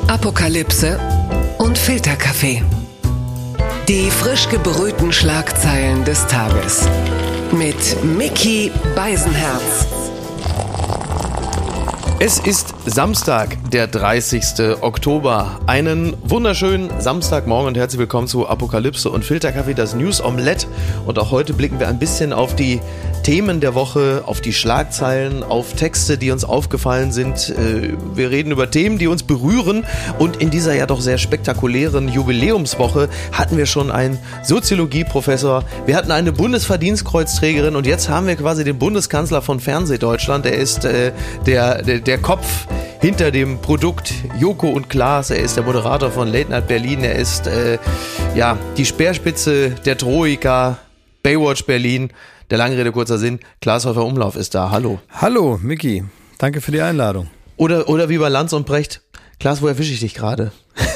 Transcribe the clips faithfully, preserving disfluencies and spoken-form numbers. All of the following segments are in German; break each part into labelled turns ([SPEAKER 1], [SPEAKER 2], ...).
[SPEAKER 1] Apokalypse und Filterkaffee. Die frisch gebrühten Schlagzeilen des Tages. Mit Micky Beisenherz.
[SPEAKER 2] Es ist Samstag, der dreißigste Oktober. Einen wunderschönen Samstagmorgen und herzlich willkommen zu Apokalypse und Filterkaffee, das News Omelette. Und auch heute blicken wir ein bisschen auf die Themen der Woche, auf die Schlagzeilen, auf Texte, die uns aufgefallen sind. Wir reden über Themen, die uns berühren. Und in dieser ja doch sehr spektakulären Jubiläumswoche hatten wir schon einen Soziologieprofessor, wir hatten eine Bundesverdienstkreuzträgerin und jetzt haben wir quasi den Bundeskanzler von Fernsehdeutschland. Er ist äh, der, der, der Kopf hinter dem Produkt Joko und Klaas. Er ist der Moderator von Late Night Berlin. Er ist äh, ja die Speerspitze der Troika, Baywatch Berlin. Der lange Rede, kurzer Sinn, Klaas Häufer Umlauf ist da. Hallo.
[SPEAKER 3] Hallo, Micky. Danke für die Einladung.
[SPEAKER 2] Oder, oder wie bei Lanz und Brecht. Klaas, wo erwische ich dich gerade?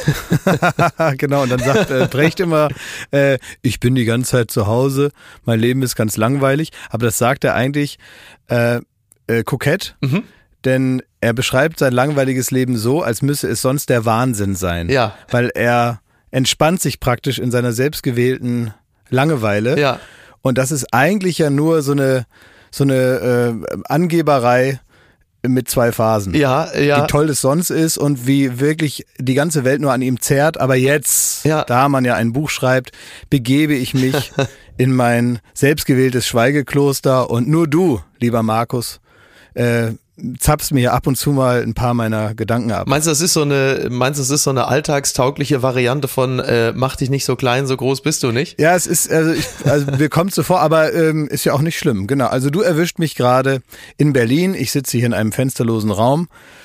[SPEAKER 3] Genau, und dann sagt äh, Brecht immer, äh, ich bin die ganze Zeit zu Hause, mein Leben ist ganz langweilig. Aber das sagt er eigentlich äh, äh, kokett, mhm. denn er beschreibt sein langweiliges Leben so, als müsse es sonst der Wahnsinn sein. Ja. Weil er entspannt sich praktisch in seiner selbstgewählten Langeweile. Ja. Und das ist eigentlich ja nur so eine so eine äh, Angeberei mit zwei Phasen. Ja, ja. Wie toll es sonst ist und wie wirklich die ganze Welt nur an ihm zerrt. Aber jetzt, ja. da man ja ein Buch schreibt, begebe ich mich in mein selbstgewähltes Schweigekloster und nur du, lieber Markus, äh, zappst mir ab und zu mal ein paar meiner Gedanken ab.
[SPEAKER 2] Meinst du, das ist so eine, meinst du, das ist so eine alltagstaugliche Variante von äh, mach dich nicht so klein, so groß bist du nicht?
[SPEAKER 3] Ja, es ist, also, ich, also mir kommt so vor, aber ähm, ist ja auch nicht schlimm. Genau, also du erwischt mich gerade in Berlin. Ich sitze hier in einem fensterlosen Raum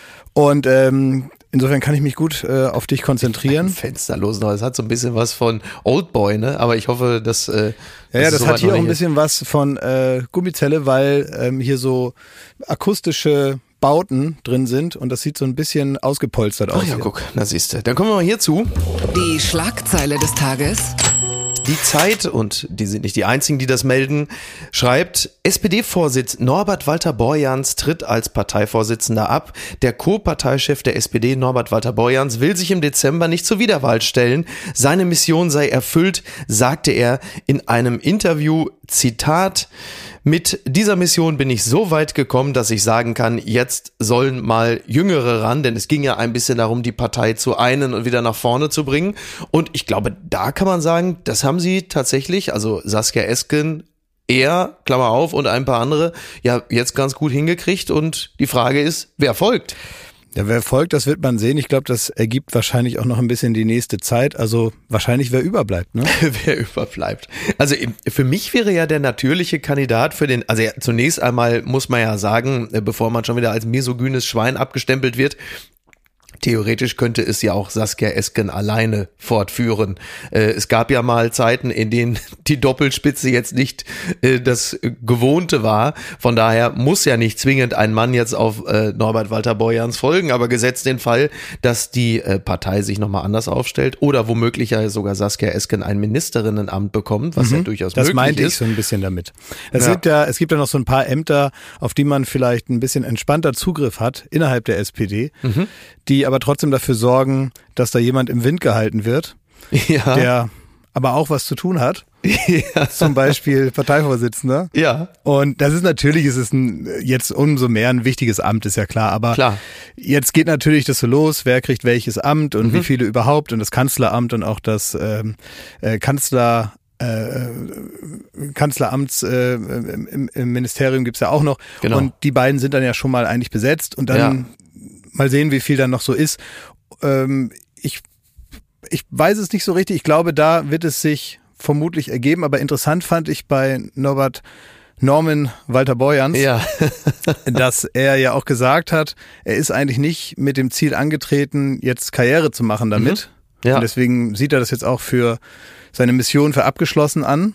[SPEAKER 3] und ähm, insofern kann ich mich gut äh, auf dich konzentrieren.
[SPEAKER 2] Fensterlosen, das hat so ein bisschen was von Oldboy, ne? Aber ich hoffe, dass äh,
[SPEAKER 3] ja, ja, das, das hat hier auch ein bisschen was von äh, Gummizelle, weil ähm, hier so akustische Bauten drin sind und das sieht so ein bisschen ausgepolstert aus.
[SPEAKER 2] Ach ja, hier. Guck, da siehst du. Dann kommen wir mal hierzu.
[SPEAKER 1] Die Schlagzeile des Tages.
[SPEAKER 2] Die Zeit, und die sind nicht die einzigen, die das melden, schreibt, S P D-Vorsitz Norbert Walter Borjans tritt als Parteivorsitzender ab. Der Co-Parteichef der S P D, Norbert Walter Borjans, will sich im Dezember nicht zur Wiederwahl stellen. Seine Mission sei erfüllt, sagte er in einem Interview, Zitat, mit dieser Mission bin ich so weit gekommen, dass ich sagen kann, jetzt sollen mal Jüngere ran, denn es ging ja ein bisschen darum, die Partei zu einen und wieder nach vorne zu bringen. Und ich glaube, da kann man sagen, das haben sie tatsächlich, also Saskia Esken, er, Klammer auf, und ein paar andere, ja jetzt ganz gut hingekriegt. Und die Frage ist, wer folgt?
[SPEAKER 3] Ja, wer folgt, das wird man sehen. Ich glaube, das ergibt wahrscheinlich auch noch ein bisschen die nächste Zeit. Also wahrscheinlich, wer überbleibt, ne?
[SPEAKER 2] Wer überbleibt. Also für mich wäre ja der natürliche Kandidat für den, also ja, zunächst einmal muss man ja sagen, bevor man schon wieder als misogynes Schwein abgestempelt wird, theoretisch könnte es ja auch Saskia Esken alleine fortführen. Äh, es gab ja mal Zeiten, in denen die Doppelspitze jetzt nicht äh, das Gewohnte war. Von daher muss ja nicht zwingend ein Mann jetzt auf äh, Norbert Walter Borjans folgen, aber gesetzt den Fall, dass die äh, Partei sich nochmal anders aufstellt oder womöglich ja sogar Saskia Esken ein Ministerinnenamt bekommt, was mhm, ja durchaus möglich ist.
[SPEAKER 3] Das meinte ich so ein bisschen damit. Es, ja. gibt ja, es gibt ja noch so ein paar Ämter, auf die man vielleicht ein bisschen entspannter Zugriff hat innerhalb der S P D, mhm. die aber trotzdem dafür sorgen, dass da jemand im Wind gehalten wird, ja. der aber auch was zu tun hat. Ja. Zum Beispiel Parteivorsitzender. Ja. Und das ist natürlich, ist es ein, jetzt umso mehr ein wichtiges Amt, ist ja klar. Aber klar. Jetzt geht natürlich das so los, wer kriegt welches Amt und mhm. wie viele überhaupt und das Kanzleramt und auch das ähm, äh, Kanzler Äh, Kanzleramts äh, im, im Ministerium gibt's ja auch noch. Genau. Und die beiden sind dann ja schon mal eigentlich besetzt und dann ja. mal sehen, wie viel dann noch so ist. Ähm, ich, ich weiß es nicht so richtig. Ich glaube, da wird es sich vermutlich ergeben. Aber interessant fand ich bei Norbert Norman Walter Borjans, ja. dass er ja auch gesagt hat, er ist eigentlich nicht mit dem Ziel angetreten, jetzt Karriere zu machen damit. Mhm. Ja. Und deswegen sieht er das jetzt auch für seine Mission für abgeschlossen an.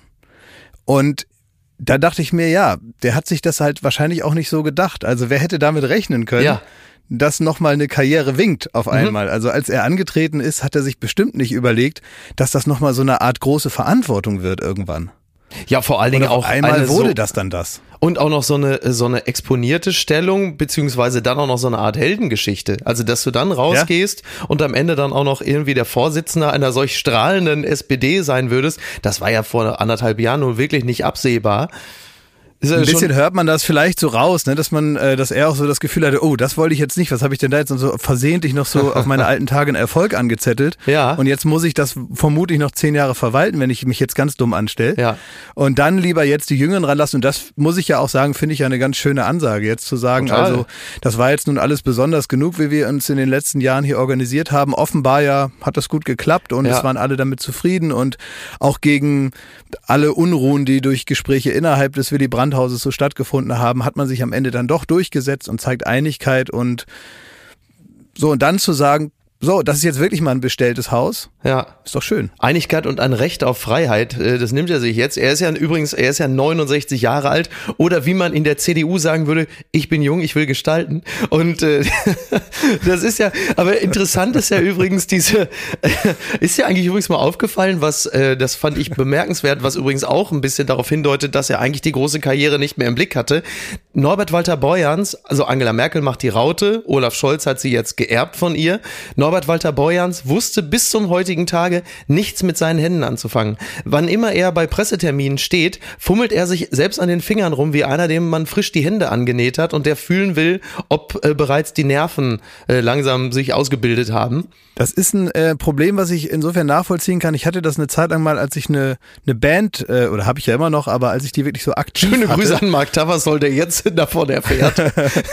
[SPEAKER 3] Und da dachte ich mir, ja, der hat sich das halt wahrscheinlich auch nicht so gedacht. Also wer hätte damit rechnen können, ja. dass nochmal eine Karriere winkt auf einmal. Mhm. Also als er angetreten ist, hat er sich bestimmt nicht überlegt, dass das nochmal so eine Art große Verantwortung wird irgendwann.
[SPEAKER 2] Ja, vor allen Dingen auch
[SPEAKER 3] einmal
[SPEAKER 2] eine
[SPEAKER 3] wurde
[SPEAKER 2] so,
[SPEAKER 3] das dann das.
[SPEAKER 2] Und auch noch so eine so eine exponierte Stellung, beziehungsweise dann auch noch so eine Art Heldengeschichte. Also, dass du dann rausgehst ja. und am Ende dann auch noch irgendwie der Vorsitzende einer solch strahlenden S P D sein würdest, das war ja vor anderthalb Jahren nun wirklich nicht absehbar.
[SPEAKER 3] Ist ein bisschen hört man das vielleicht so raus, ne, dass man, äh, dass er auch so das Gefühl hatte, oh, das wollte ich jetzt nicht, was habe ich denn da jetzt so versehentlich noch so auf meine alten Tage einen Erfolg angezettelt.
[SPEAKER 2] Ja.
[SPEAKER 3] Und jetzt muss ich das vermutlich noch zehn Jahre verwalten, wenn ich mich jetzt ganz dumm anstelle.
[SPEAKER 2] Ja.
[SPEAKER 3] Und dann lieber jetzt die Jüngeren ranlassen. Und das muss ich ja auch sagen, finde ich ja eine ganz schöne Ansage, jetzt zu sagen, Total. also das war jetzt nun alles besonders genug, wie wir uns in den letzten Jahren hier organisiert haben. Offenbar ja hat das gut geklappt und ja. es waren alle damit zufrieden und auch gegen alle Unruhen, die durch Gespräche innerhalb des Willy Brandt Hauses so stattgefunden haben, hat man sich am Ende dann doch durchgesetzt und zeigt Einigkeit und so und dann zu sagen, so, das ist jetzt wirklich mal ein bestelltes Haus.
[SPEAKER 2] Ja.
[SPEAKER 3] Ist doch schön.
[SPEAKER 2] Einigkeit und ein Recht auf Freiheit, das nimmt er sich jetzt. Er ist ja übrigens, er ist ja neunundsechzig Jahre alt oder wie man in der C D U sagen würde, ich bin jung, ich will gestalten. Und äh, das ist ja, aber interessant ist ja übrigens diese, äh, ist ja eigentlich übrigens mal aufgefallen, was, äh, das fand ich bemerkenswert, was übrigens auch ein bisschen darauf hindeutet, dass er eigentlich die große Karriere nicht mehr im Blick hatte. Norbert Walter Borjans, also Angela Merkel macht die Raute, Olaf Scholz hat sie jetzt geerbt von ihr. Norbert Walter Borjans wusste bis zum heutigen Tage nichts mit seinen Händen anzufangen. Wann immer er bei Presseterminen steht, fummelt er sich selbst an den Fingern rum, wie einer, dem man frisch die Hände angenäht hat und der fühlen will, ob äh, bereits die Nerven äh, langsam sich ausgebildet haben.
[SPEAKER 3] Das ist ein äh, Problem, was ich insofern nachvollziehen kann. Ich hatte das eine Zeit lang mal, als ich eine, eine Band, äh, oder habe ich ja immer noch, aber als ich die wirklich so aktiv
[SPEAKER 2] Schöne
[SPEAKER 3] hatte.
[SPEAKER 2] Grüße an Mark Tavasol, der jetzt davon erfährt.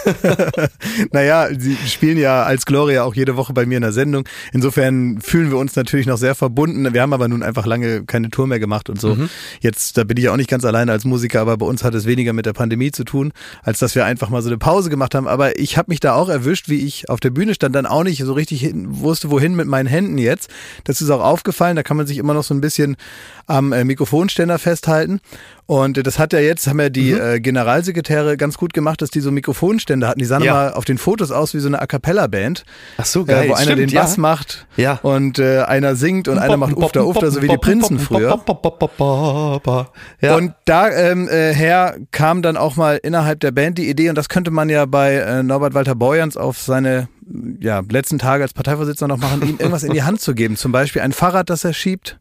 [SPEAKER 3] Naja, sie spielen ja als Gloria auch jede Woche bei mir in der Sendung. Insofern fühlen wir uns natürlich noch sehr verbunden. Wir haben aber nun einfach lange keine Tour mehr gemacht und so. Mhm. Jetzt, da bin ich ja auch nicht ganz alleine als Musiker, aber bei uns hat es weniger mit der Pandemie zu tun, als dass wir einfach mal so eine Pause gemacht haben. Aber ich habe mich da auch erwischt, wie ich auf der Bühne stand, dann auch nicht so richtig hin, wusste, wohin mit meinen Händen jetzt. Das ist auch aufgefallen, da kann man sich immer noch so ein bisschen am äh, Mikrofonständer festhalten. Und das hat ja jetzt, haben ja die mhm. äh, Generalsekretäre ganz gut gemacht, dass die so Mikrofonständer hatten. Die sahen ja. mal auf den Fotos aus wie so eine A-Cappella-Band.
[SPEAKER 2] Ach so, geil.
[SPEAKER 3] Äh, wo einer
[SPEAKER 2] Stimmt,
[SPEAKER 3] den
[SPEAKER 2] ja.
[SPEAKER 3] Bass macht
[SPEAKER 2] ja.
[SPEAKER 3] und äh, einer singt und einer macht Ufter Ufter, so wie die Prinzen früher. Ja. Und da ähm, äh, her kam dann auch mal innerhalb der Band die Idee, und das könnte man ja bei äh, Norbert Walter Borjans auf seine ja, letzten Tage als Parteivorsitzender noch machen, ihm irgendwas in die Hand zu geben. Zum Beispiel ein Fahrrad, das er schiebt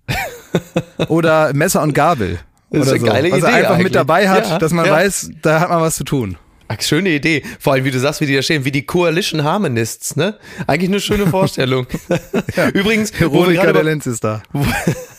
[SPEAKER 3] oder Messer und Gabel.
[SPEAKER 2] Das ist
[SPEAKER 3] oder
[SPEAKER 2] eine
[SPEAKER 3] so.
[SPEAKER 2] geile
[SPEAKER 3] Was
[SPEAKER 2] Idee
[SPEAKER 3] er einfach
[SPEAKER 2] eigentlich.
[SPEAKER 3] mit dabei hat,
[SPEAKER 2] ja,
[SPEAKER 3] dass man
[SPEAKER 2] ja.
[SPEAKER 3] weiß, da hat man was zu tun.
[SPEAKER 2] Ach, schöne Idee. Vor allem, wie du sagst, wie die da stehen, wie die Coalition Harmonists, ne? Eigentlich eine schöne Vorstellung.
[SPEAKER 3] ja.
[SPEAKER 2] Übrigens,
[SPEAKER 3] Veronika der Lenz ist da.
[SPEAKER 2] Wo,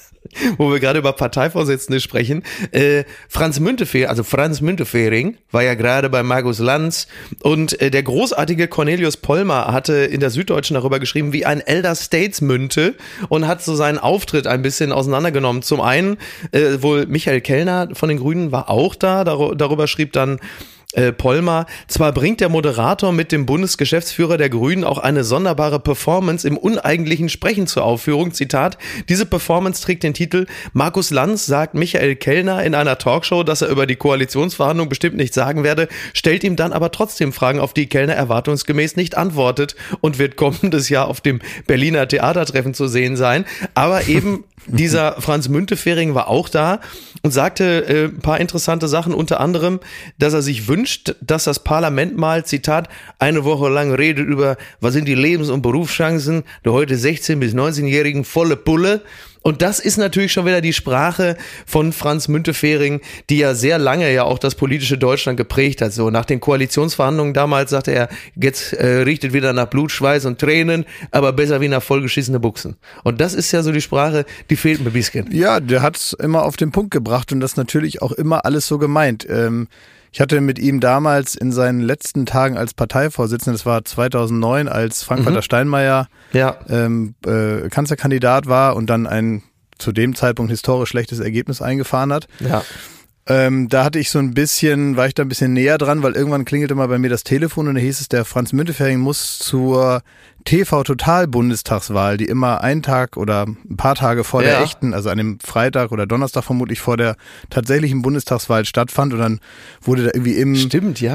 [SPEAKER 2] wo wir gerade über Parteivorsitzende sprechen, äh, Franz Müntefering, also Franz Müntefering war ja gerade bei Markus Lanz und äh, der großartige Cornelius Pollmer hatte in der Süddeutschen darüber geschrieben, wie ein Elder Statesmünte und hat so seinen Auftritt ein bisschen auseinandergenommen. Zum einen äh, wohl Michael Kellner von den Grünen war auch da, dar- darüber schrieb dann Äh, Pollmer, zwar bringt der Moderator mit dem Bundesgeschäftsführer der Grünen auch eine sonderbare Performance im uneigentlichen Sprechen zur Aufführung, Zitat, diese Performance trägt den Titel Markus Lanz sagt Michael Kellner in einer Talkshow, dass er über die Koalitionsverhandlung bestimmt nichts sagen werde, stellt ihm dann aber trotzdem Fragen, auf die Kellner erwartungsgemäß nicht antwortet und wird kommendes Jahr auf dem Berliner Theatertreffen zu sehen sein, aber eben dieser Franz Müntefering war auch da und sagte äh, ein paar interessante Sachen, unter anderem, dass er sich wünscht, dass das Parlament mal, Zitat, eine Woche lang redet über, was sind die Lebens- und Berufschancen der heute sechzehn- bis neunzehnjährigen, volle Pulle. Und das ist natürlich schon wieder die Sprache von Franz Müntefering, die ja sehr lange ja auch das politische Deutschland geprägt hat. So nach den Koalitionsverhandlungen damals sagte er, jetzt äh, riecht es wieder nach Blut, Schweiß und Tränen, aber besser wie nach vollgeschissene Buchsen. Und das ist ja so die Sprache, die fehlt mir ein bisschen.
[SPEAKER 3] Ja, der hat's immer auf den Punkt gebracht und das natürlich auch immer alles so gemeint. Ähm Ich hatte mit ihm damals in seinen letzten Tagen als Parteivorsitzender, das war zweitausendneun, als Frank-Walter mhm. Steinmeier
[SPEAKER 2] ja.
[SPEAKER 3] ähm, äh, Kanzlerkandidat war und dann ein zu dem Zeitpunkt historisch schlechtes Ergebnis eingefahren hat. Ja. Ähm, da hatte ich so ein bisschen, war ich da ein bisschen näher dran, weil irgendwann klingelte mal bei mir das Telefon und da hieß es, der Franz Müntefering muss zur T V-Total-Bundestagswahl, die immer einen Tag oder ein paar Tage vor ja. der echten, also an dem Freitag oder Donnerstag vermutlich vor der tatsächlichen Bundestagswahl stattfand und dann wurde da irgendwie im...
[SPEAKER 2] Stimmt, ja.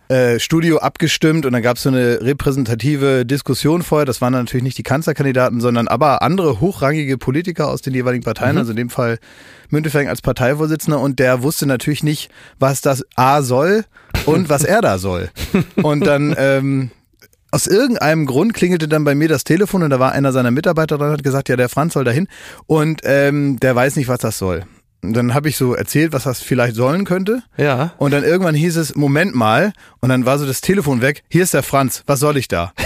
[SPEAKER 3] äh, Studio abgestimmt und dann gab es so eine repräsentative Diskussion vorher. Das waren dann natürlich nicht die Kanzlerkandidaten, sondern aber andere hochrangige Politiker aus den jeweiligen Parteien, mhm. also in dem Fall Müntefering als Parteivorsitzender, und der wusste natürlich nicht, was das A soll und was er da soll. Und dann ähm, aus irgendeinem Grund klingelte dann bei mir das Telefon und da war einer seiner Mitarbeiter dran und hat gesagt, ja, der Franz soll dahin und ähm, der weiß nicht, was das soll. Und dann habe ich so erzählt, was das vielleicht sollen könnte.
[SPEAKER 2] Ja.
[SPEAKER 3] Und dann irgendwann hieß es, Moment mal. Und dann war so das Telefon weg. Hier ist der Franz. Was soll ich da?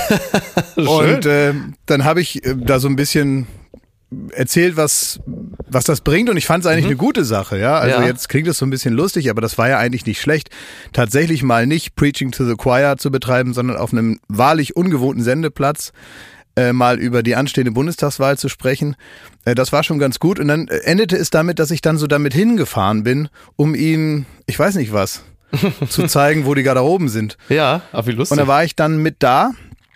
[SPEAKER 3] Und äh, dann habe ich äh, da so ein bisschen erzählt, was was das bringt. Und ich fand es eigentlich mhm. eine gute Sache. Ja, also
[SPEAKER 2] ja.
[SPEAKER 3] jetzt klingt es so ein bisschen lustig, aber das war ja eigentlich nicht schlecht. Tatsächlich mal nicht Preaching to the Choir zu betreiben, sondern auf einem wahrlich ungewohnten Sendeplatz äh, mal über die anstehende Bundestagswahl zu sprechen. Äh, das war schon ganz gut. Und dann endete es damit, dass ich dann so damit hingefahren bin, um ihm, ich weiß nicht was, zu zeigen, wo die Garderoben sind.
[SPEAKER 2] Ja, aber wie lustig.
[SPEAKER 3] Und da war ich dann mit da.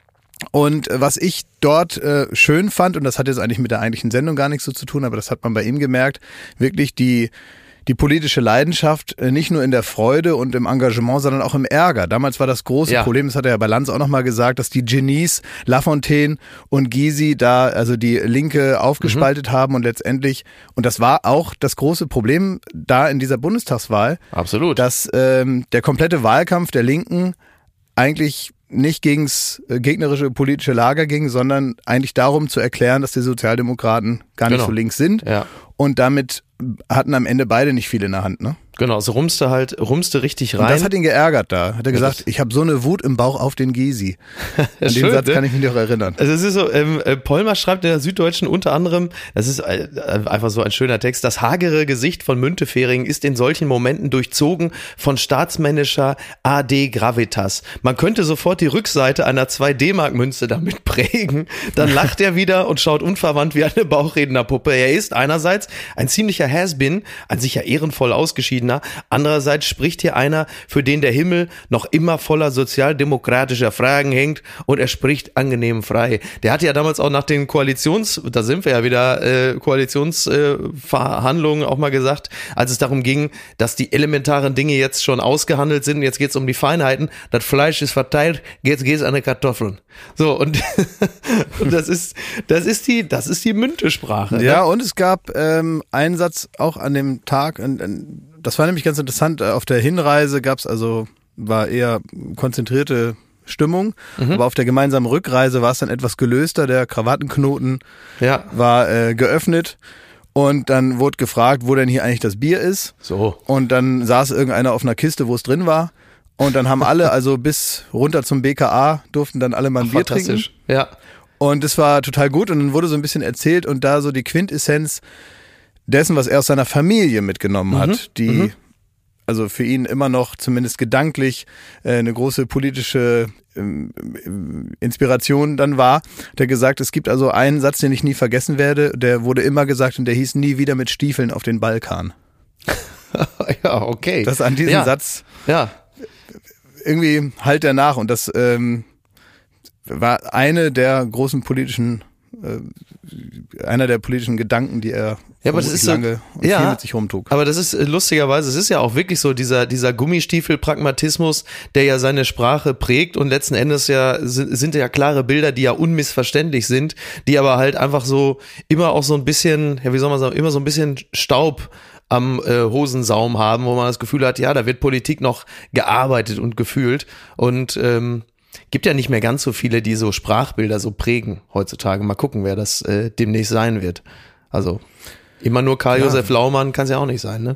[SPEAKER 3] Und was ich dort äh, schön fand, und das hat jetzt eigentlich mit der eigentlichen Sendung gar nichts so zu tun, aber das hat man bei ihm gemerkt, wirklich die die politische Leidenschaft, äh, nicht nur in der Freude und im Engagement, sondern auch im Ärger. Damals war das große ja. Problem, das hat er ja bei Lanz auch nochmal gesagt, dass die Genies Lafontaine und Gysi da also die Linke aufgespaltet mhm. haben und letztendlich, und das war auch das große Problem da in dieser Bundestagswahl,
[SPEAKER 2] absolut,
[SPEAKER 3] dass ähm, der komplette Wahlkampf der Linken eigentlich nicht gegens äh, gegnerische politische Lager ging, sondern eigentlich darum zu erklären, dass die Sozialdemokraten gar nicht
[SPEAKER 2] genau.
[SPEAKER 3] so links sind.
[SPEAKER 2] Ja.
[SPEAKER 3] Und damit hatten am Ende beide nicht viel in der Hand, ne?
[SPEAKER 2] Genau, so rumste halt, rumste richtig rein.
[SPEAKER 3] Und das hat ihn geärgert da. Hat er gesagt, ja, ich habe so eine Wut im Bauch auf den Gysi. An den schön, Satz ne? kann ich mich noch erinnern.
[SPEAKER 2] Also es ist so, ähm, Pollmer schreibt in der Süddeutschen unter anderem, das ist äh, einfach so ein schöner Text, das hagere Gesicht von Müntefering ist in solchen Momenten durchzogen von staatsmännischer A D-Gravitas. Man könnte sofort die Rückseite einer zwei D-Mark-Münze damit prägen. Dann lacht er wieder und schaut unverwandt wie eine Bauchrednerpuppe. Er ist einerseits ein ziemlicher Has-Been, ein sicher ehrenvoll ausgeschiedener. Andererseits spricht hier einer, für den der Himmel noch immer voller sozialdemokratischer Fragen hängt und er spricht angenehm frei. Der hatte ja damals auch nach den Koalitions, da sind wir ja wieder, äh, Koalitionsverhandlungen äh, auch mal gesagt, als es darum ging, dass die elementaren Dinge jetzt schon ausgehandelt sind, jetzt geht's um die Feinheiten, das Fleisch ist verteilt, jetzt geht's an die Kartoffeln. So, und, und das ist, das ist die, das ist die Müntesprache.
[SPEAKER 3] Ja,
[SPEAKER 2] ne?
[SPEAKER 3] Und es gab ähm, einen Satz auch an dem Tag, und, und das war nämlich ganz interessant. Auf der Hinreise gab's also, war eher konzentrierte Stimmung, mhm. aber auf der gemeinsamen Rückreise war es dann etwas gelöster. Der Krawattenknoten ja. war äh, geöffnet und dann wurde gefragt, wo denn hier eigentlich das Bier ist.
[SPEAKER 2] So.
[SPEAKER 3] Und dann saß irgendeiner auf einer Kiste, wo es drin war. Und dann haben alle, also bis runter zum B K A, durften dann alle mal ein Ach, Bier trinken.
[SPEAKER 2] Ja.
[SPEAKER 3] Und es war total gut und dann wurde so ein bisschen erzählt und da so die Quintessenz dessen, was er aus seiner Familie mitgenommen hat, mhm. die mhm. also für ihn immer noch zumindest gedanklich äh, eine große politische ähm, Inspiration dann war, der gesagt, es gibt also einen Satz, den ich nie vergessen werde, der wurde immer gesagt und der hieß nie wieder mit Stiefeln auf den Balkan.
[SPEAKER 2] Ja, okay.
[SPEAKER 3] Das an diesen
[SPEAKER 2] ja.
[SPEAKER 3] Satz
[SPEAKER 2] ja.
[SPEAKER 3] irgendwie halt er nach und das ähm, war eine der großen politischen einer der politischen Gedanken, die er
[SPEAKER 2] ja, aber das ist
[SPEAKER 3] lange
[SPEAKER 2] so,
[SPEAKER 3] und
[SPEAKER 2] ja,
[SPEAKER 3] viel mit sich rumtrug.
[SPEAKER 2] Aber das ist lustigerweise, es ist ja auch wirklich so dieser dieser Gummistiefel-Pragmatismus, der ja seine Sprache prägt und letzten Endes ja sind, sind ja klare Bilder, die ja unmissverständlich sind, die aber halt einfach so immer auch so ein bisschen, ja wie soll man sagen, immer so ein bisschen Staub am äh, Hosensaum haben, wo man das Gefühl hat, ja, da wird Politik noch gearbeitet und gefühlt und ähm, gibt ja nicht mehr ganz so viele, die so Sprachbilder so prägen heutzutage. Mal gucken, wer das äh, demnächst sein wird. Also immer nur Karl-Josef ja. Laumann kann es ja auch nicht sein, ne?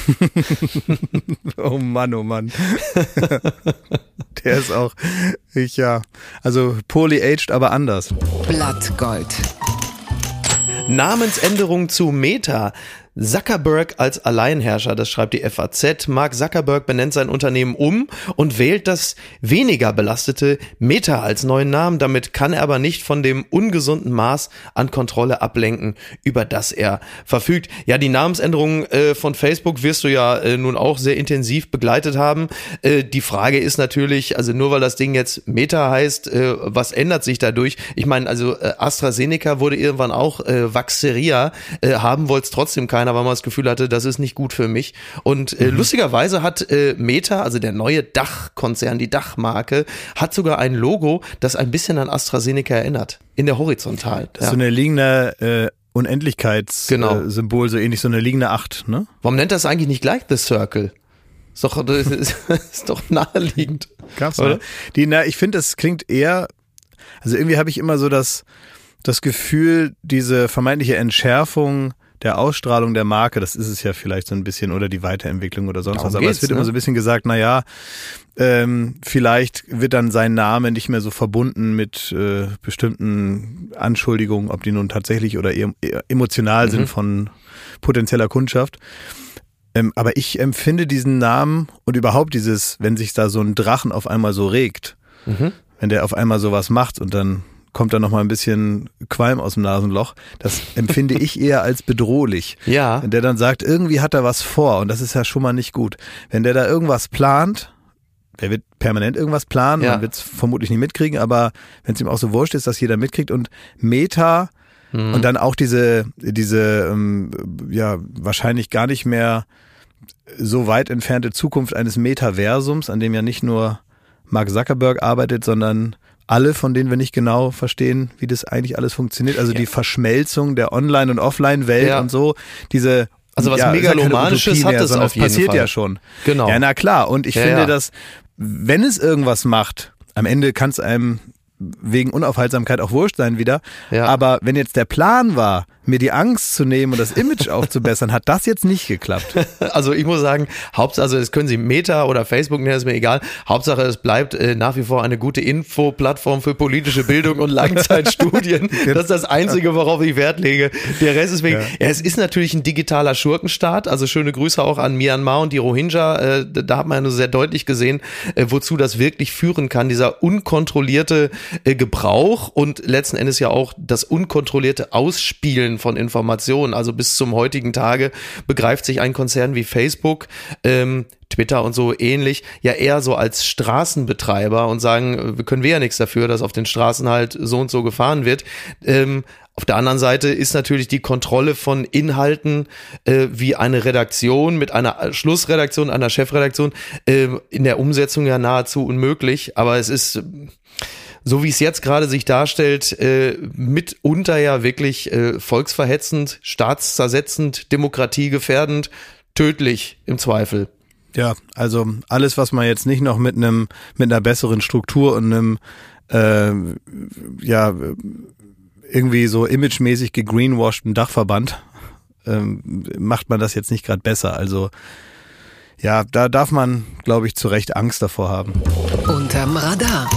[SPEAKER 3] Oh Mann, oh Mann. Der ist auch, ich ja, also poorly aged, aber anders.
[SPEAKER 1] Blattgold.
[SPEAKER 2] Namensänderung zu Meta. Zuckerberg als Alleinherrscher, das schreibt die F A Z. Mark Zuckerberg benennt sein Unternehmen um und wählt das weniger belastete Meta als neuen Namen. Damit kann er aber nicht von dem ungesunden Maß an Kontrolle ablenken, über das er verfügt. Ja, die Namensänderung äh, von Facebook wirst du ja äh, nun auch sehr intensiv begleitet haben. Äh, die Frage ist natürlich, also nur weil das Ding jetzt Meta heißt, äh, was ändert sich dadurch? Ich meine, also äh, AstraZeneca wurde irgendwann auch äh, Vaxeria, äh, haben wollte es trotzdem keiner. einer, weil man das Gefühl hatte, das ist nicht gut für mich. Und äh, mhm. lustigerweise hat äh, Meta, also der neue Dachkonzern, die Dachmarke, hat sogar ein Logo, das ein bisschen an AstraZeneca erinnert. In der Horizontalen.
[SPEAKER 3] Das ist ja. so eine liegende äh, Unendlichkeitssymbol,
[SPEAKER 2] genau.
[SPEAKER 3] äh, so ähnlich, so eine liegende Acht, ne?
[SPEAKER 2] Warum nennt das eigentlich nicht gleich The Circle? Ist doch, das ist, ist doch naheliegend.
[SPEAKER 3] Gab's oder? Die, na, ich finde, das klingt eher, also irgendwie habe ich immer so das, das Gefühl, diese vermeintliche Entschärfung der Ausstrahlung der Marke, das ist es ja vielleicht so ein bisschen, oder die Weiterentwicklung oder sonst Darum was, aber es wird ne? immer so ein bisschen gesagt, na ja, ähm, vielleicht wird dann sein Name nicht mehr so verbunden mit äh, bestimmten Anschuldigungen, ob die nun tatsächlich oder eher emotional mhm. sind von potenzieller Kundschaft. Ähm, aber ich empfinde diesen Namen und überhaupt dieses, wenn sich da so ein Drachen auf einmal so regt, mhm. wenn der auf einmal sowas macht und dann kommt da noch mal ein bisschen Qualm aus dem Nasenloch. Das empfinde ich eher als bedrohlich.
[SPEAKER 2] Ja.
[SPEAKER 3] Wenn der dann sagt, irgendwie hat er was vor und das ist ja schon mal nicht gut. Wenn der da irgendwas plant, der wird permanent irgendwas planen, ja. man wird es vermutlich nicht mitkriegen, aber wenn es ihm auch so wurscht ist, dass jeder mitkriegt und Meta mhm. und dann auch diese, diese ähm, ja wahrscheinlich gar nicht mehr so weit entfernte Zukunft eines Metaversums, an dem ja nicht nur Mark Zuckerberg arbeitet, sondern alle, von denen wir nicht genau verstehen, wie das eigentlich alles funktioniert. Also ja. die Verschmelzung der Online- und Offline-Welt ja. und so. Diese
[SPEAKER 2] Also was
[SPEAKER 3] ja,
[SPEAKER 2] Megalomanisches hat es auf jeden
[SPEAKER 3] Fall. Passiert ja schon.
[SPEAKER 2] Genau.
[SPEAKER 3] Ja, na klar. Und ich
[SPEAKER 2] ja,
[SPEAKER 3] finde,
[SPEAKER 2] ja.
[SPEAKER 3] dass wenn es irgendwas macht, am Ende kann es einem wegen Unaufhaltsamkeit auch wurscht sein wieder.
[SPEAKER 2] Ja.
[SPEAKER 3] Aber wenn jetzt der Plan war, mir die Angst zu nehmen und das Image aufzubessern, hat das jetzt nicht geklappt.
[SPEAKER 2] Also ich muss sagen, Hauptsache, also das können Sie Meta oder Facebook nennen, ist mir egal. Hauptsache, es bleibt äh, nach wie vor eine gute Infoplattform für politische Bildung und Langzeitstudien. Das ist das Einzige, worauf ich Wert lege. Der Rest ist wegen, ja. ja, es ist natürlich ein digitaler Schurkenstaat. Also schöne Grüße auch an Myanmar und die Rohingya. Äh, da hat man ja nur sehr deutlich gesehen, äh, wozu das wirklich führen kann. Dieser unkontrollierte äh, Gebrauch und letzten Endes ja auch das unkontrollierte Ausspielen von Informationen. Also bis zum heutigen Tage begreift sich ein Konzern wie Facebook, ähm, Twitter und so ähnlich, ja eher so als Straßenbetreiber und sagen, wir können wir ja nichts dafür, dass auf den Straßen halt so und so gefahren wird. Ähm, auf der anderen Seite ist natürlich die Kontrolle von Inhalten äh, wie eine Redaktion mit einer Schlussredaktion, einer Chefredaktion äh, in der Umsetzung ja nahezu unmöglich. Aber es ist so wie es jetzt gerade sich darstellt, äh, mitunter ja wirklich äh, volksverhetzend, staatszersetzend, demokratiegefährdend, tödlich im Zweifel.
[SPEAKER 3] Ja, also alles, was man jetzt nicht noch mit einem mit einer besseren Struktur und einem äh, ja irgendwie so imagemäßig gegreenwashten Dachverband ähm, macht man das jetzt nicht gerade besser. Also ja, da darf man, glaube ich, zu Recht Angst davor haben.
[SPEAKER 1] Unterm Radar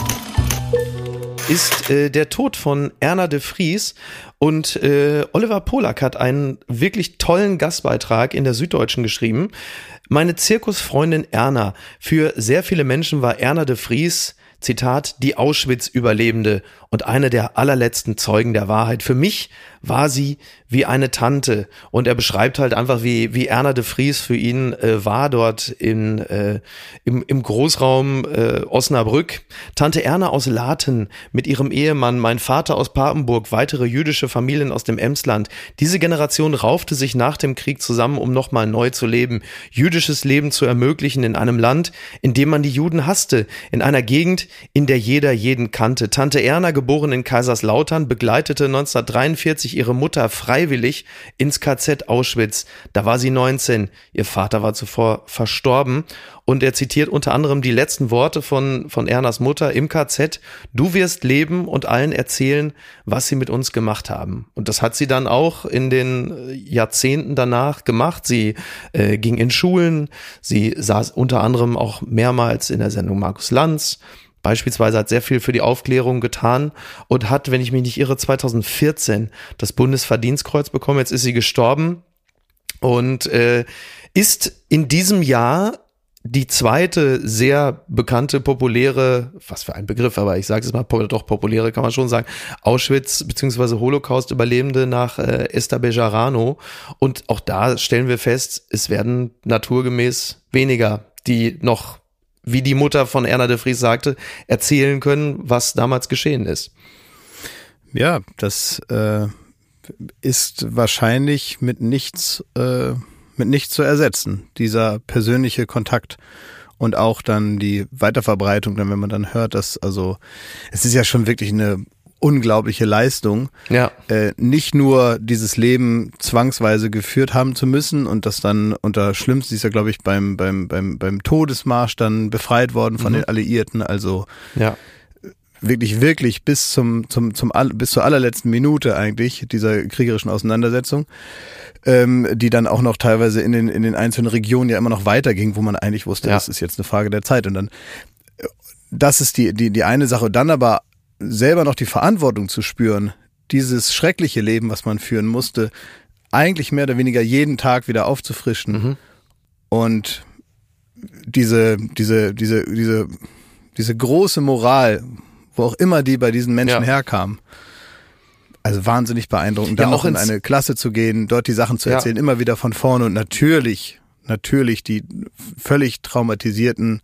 [SPEAKER 2] ist äh, der Tod von Erna de Vries und äh, Oliver Polak hat einen wirklich tollen Gastbeitrag in der Süddeutschen geschrieben. Meine Zirkusfreundin Erna. Für sehr viele Menschen war Erna de Vries, Zitat, die Auschwitz-Überlebende und eine der allerletzten Zeugen der Wahrheit. Für mich war sie wie eine Tante und er beschreibt halt einfach, wie wie Erna de Vries für ihn äh, war dort in äh, im im Großraum äh, Osnabrück. Tante Erna aus Laten mit ihrem Ehemann, mein Vater aus Papenburg, weitere jüdische Familien aus dem Emsland. Diese Generation raufte sich nach dem Krieg zusammen, um nochmal neu zu leben, jüdisches Leben zu ermöglichen in einem Land, in dem man die Juden hasste, in einer Gegend, in der jeder jeden kannte. Tante Erna, geboren in Kaiserslautern, begleitete neunzehnhundertdreiundvierzig ihre Mutter freiwillig ins K Z Auschwitz. Da war sie neunzehn. Ihr Vater war zuvor verstorben. Und er zitiert unter anderem die letzten Worte von, von Ernas Mutter im K Z. Du wirst leben und allen erzählen, was sie mit uns gemacht haben. Und das hat sie dann auch in den Jahrzehnten danach gemacht. Sie äh, ging in Schulen. Sie saß unter anderem auch mehrmals in der Sendung Markus Lanz. Beispielsweise hat sehr viel für die Aufklärung getan und hat, wenn ich mich nicht irre, zweitausendvierzehn das Bundesverdienstkreuz bekommen. Jetzt ist sie gestorben und äh, ist in diesem Jahr die zweite sehr bekannte, populäre, was für ein Begriff, aber ich sage es mal, doch populäre kann man schon sagen, Auschwitz- bzw. Holocaust-Überlebende nach äh, Esther Bejarano. Und auch da stellen wir fest, es werden naturgemäß weniger, die noch, wie die Mutter von Erna de Vries sagte, erzählen können, was damals geschehen ist.
[SPEAKER 3] Ja, das äh, ist wahrscheinlich mit nichts, äh, mit nichts zu ersetzen, dieser persönliche Kontakt. Und auch dann die Weiterverbreitung, dann wenn man dann hört, dass, also es ist ja schon wirklich eine unglaubliche Leistung,
[SPEAKER 2] ja.
[SPEAKER 3] äh, nicht nur dieses Leben zwangsweise geführt haben zu müssen und das dann unter schlimmsten, ist ja glaube ich beim beim beim beim Todesmarsch dann befreit worden von mhm. den Alliierten, also
[SPEAKER 2] ja.
[SPEAKER 3] wirklich wirklich bis zum zum zum bis zur allerletzten Minute eigentlich dieser kriegerischen Auseinandersetzung. Ähm, die dann auch noch teilweise in den in den einzelnen Regionen ja immer noch weiterging, wo man eigentlich wusste, ja. das ist jetzt eine Frage der Zeit. Und dann, das ist die die die eine Sache. Und dann aber selber noch die Verantwortung zu spüren, dieses schreckliche Leben, was man führen musste, eigentlich mehr oder weniger jeden Tag wieder aufzufrischen mhm. und diese diese diese diese diese große Moral, wo auch immer die bei diesen Menschen ja. herkam. Also wahnsinnig beeindruckend, dann ja, noch in eine Klasse zu gehen, dort die Sachen zu erzählen, ja. immer wieder von vorne und natürlich, natürlich die völlig traumatisierten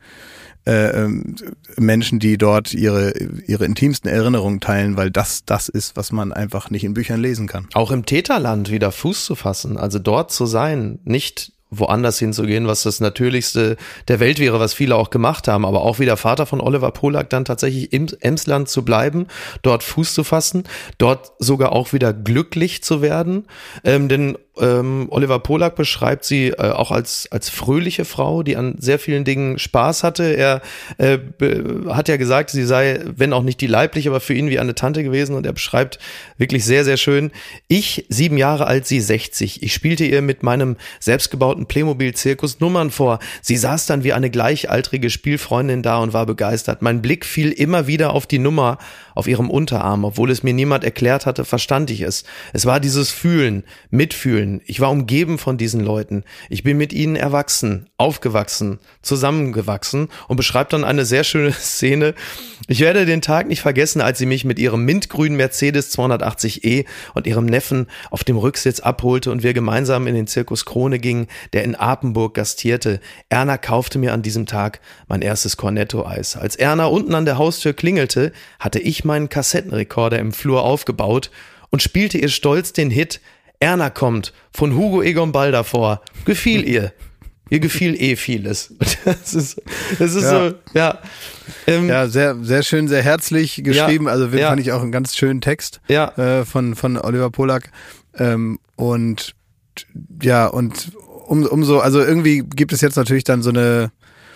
[SPEAKER 3] äh, Menschen, die dort ihre ihre intimsten Erinnerungen teilen, weil das das ist, was man einfach nicht in Büchern lesen kann.
[SPEAKER 2] Auch im Täterland wieder Fuß zu fassen, also dort zu sein, nicht woanders hinzugehen, was das Natürlichste der Welt wäre, was viele auch gemacht haben, aber auch wie der Vater von Oliver Polak dann tatsächlich im Emsland zu bleiben, dort Fuß zu fassen, dort sogar auch wieder glücklich zu werden, ähm, denn ähm, Oliver Polak beschreibt sie äh, auch als als fröhliche Frau, die an sehr vielen Dingen Spaß hatte. Er äh, be- hat ja gesagt, sie sei, wenn auch nicht die leibliche, aber für ihn wie eine Tante gewesen und er beschreibt wirklich sehr, sehr schön, ich, sieben Jahre alt, sie sechzig, ich spielte ihr mit meinem selbstgebauten Playmobil-Zirkus Nummern vor. Sie saß dann wie eine gleichaltrige Spielfreundin da und war begeistert. Mein Blick fiel immer wieder auf die Nummer auf ihrem Unterarm. Obwohl es mir niemand erklärt hatte, verstand ich es. Es war dieses Fühlen, Mitfühlen. Ich war umgeben von diesen Leuten. Ich bin mit ihnen erwachsen, aufgewachsen, zusammengewachsen und beschreibt dann eine sehr schöne Szene. Ich werde den Tag nicht vergessen, als sie mich mit ihrem mintgrünen Mercedes zweihundertachtzig E und ihrem Neffen auf dem Rücksitz abholte und wir gemeinsam in den Zirkus Krone gingen, der in Apenburg gastierte. Erna kaufte mir an diesem Tag mein erstes Cornetto-Eis. Als Erna unten an der Haustür klingelte, hatte ich meinen Kassettenrekorder im Flur aufgebaut und spielte ihr stolz den Hit Erna kommt von Hugo Egon Balder vor. Gefiel ihr. Ihr gefiel eh vieles. Das ist, das ist ja. so, ja. Ähm,
[SPEAKER 3] ja, sehr, sehr schön, sehr herzlich geschrieben.
[SPEAKER 2] Ja,
[SPEAKER 3] also
[SPEAKER 2] ja.
[SPEAKER 3] fand ich auch einen ganz schönen Text
[SPEAKER 2] ja.
[SPEAKER 3] äh, von, von Oliver Polak. Ähm, und ja, und um, umso, also irgendwie gibt es jetzt natürlich dann so eine,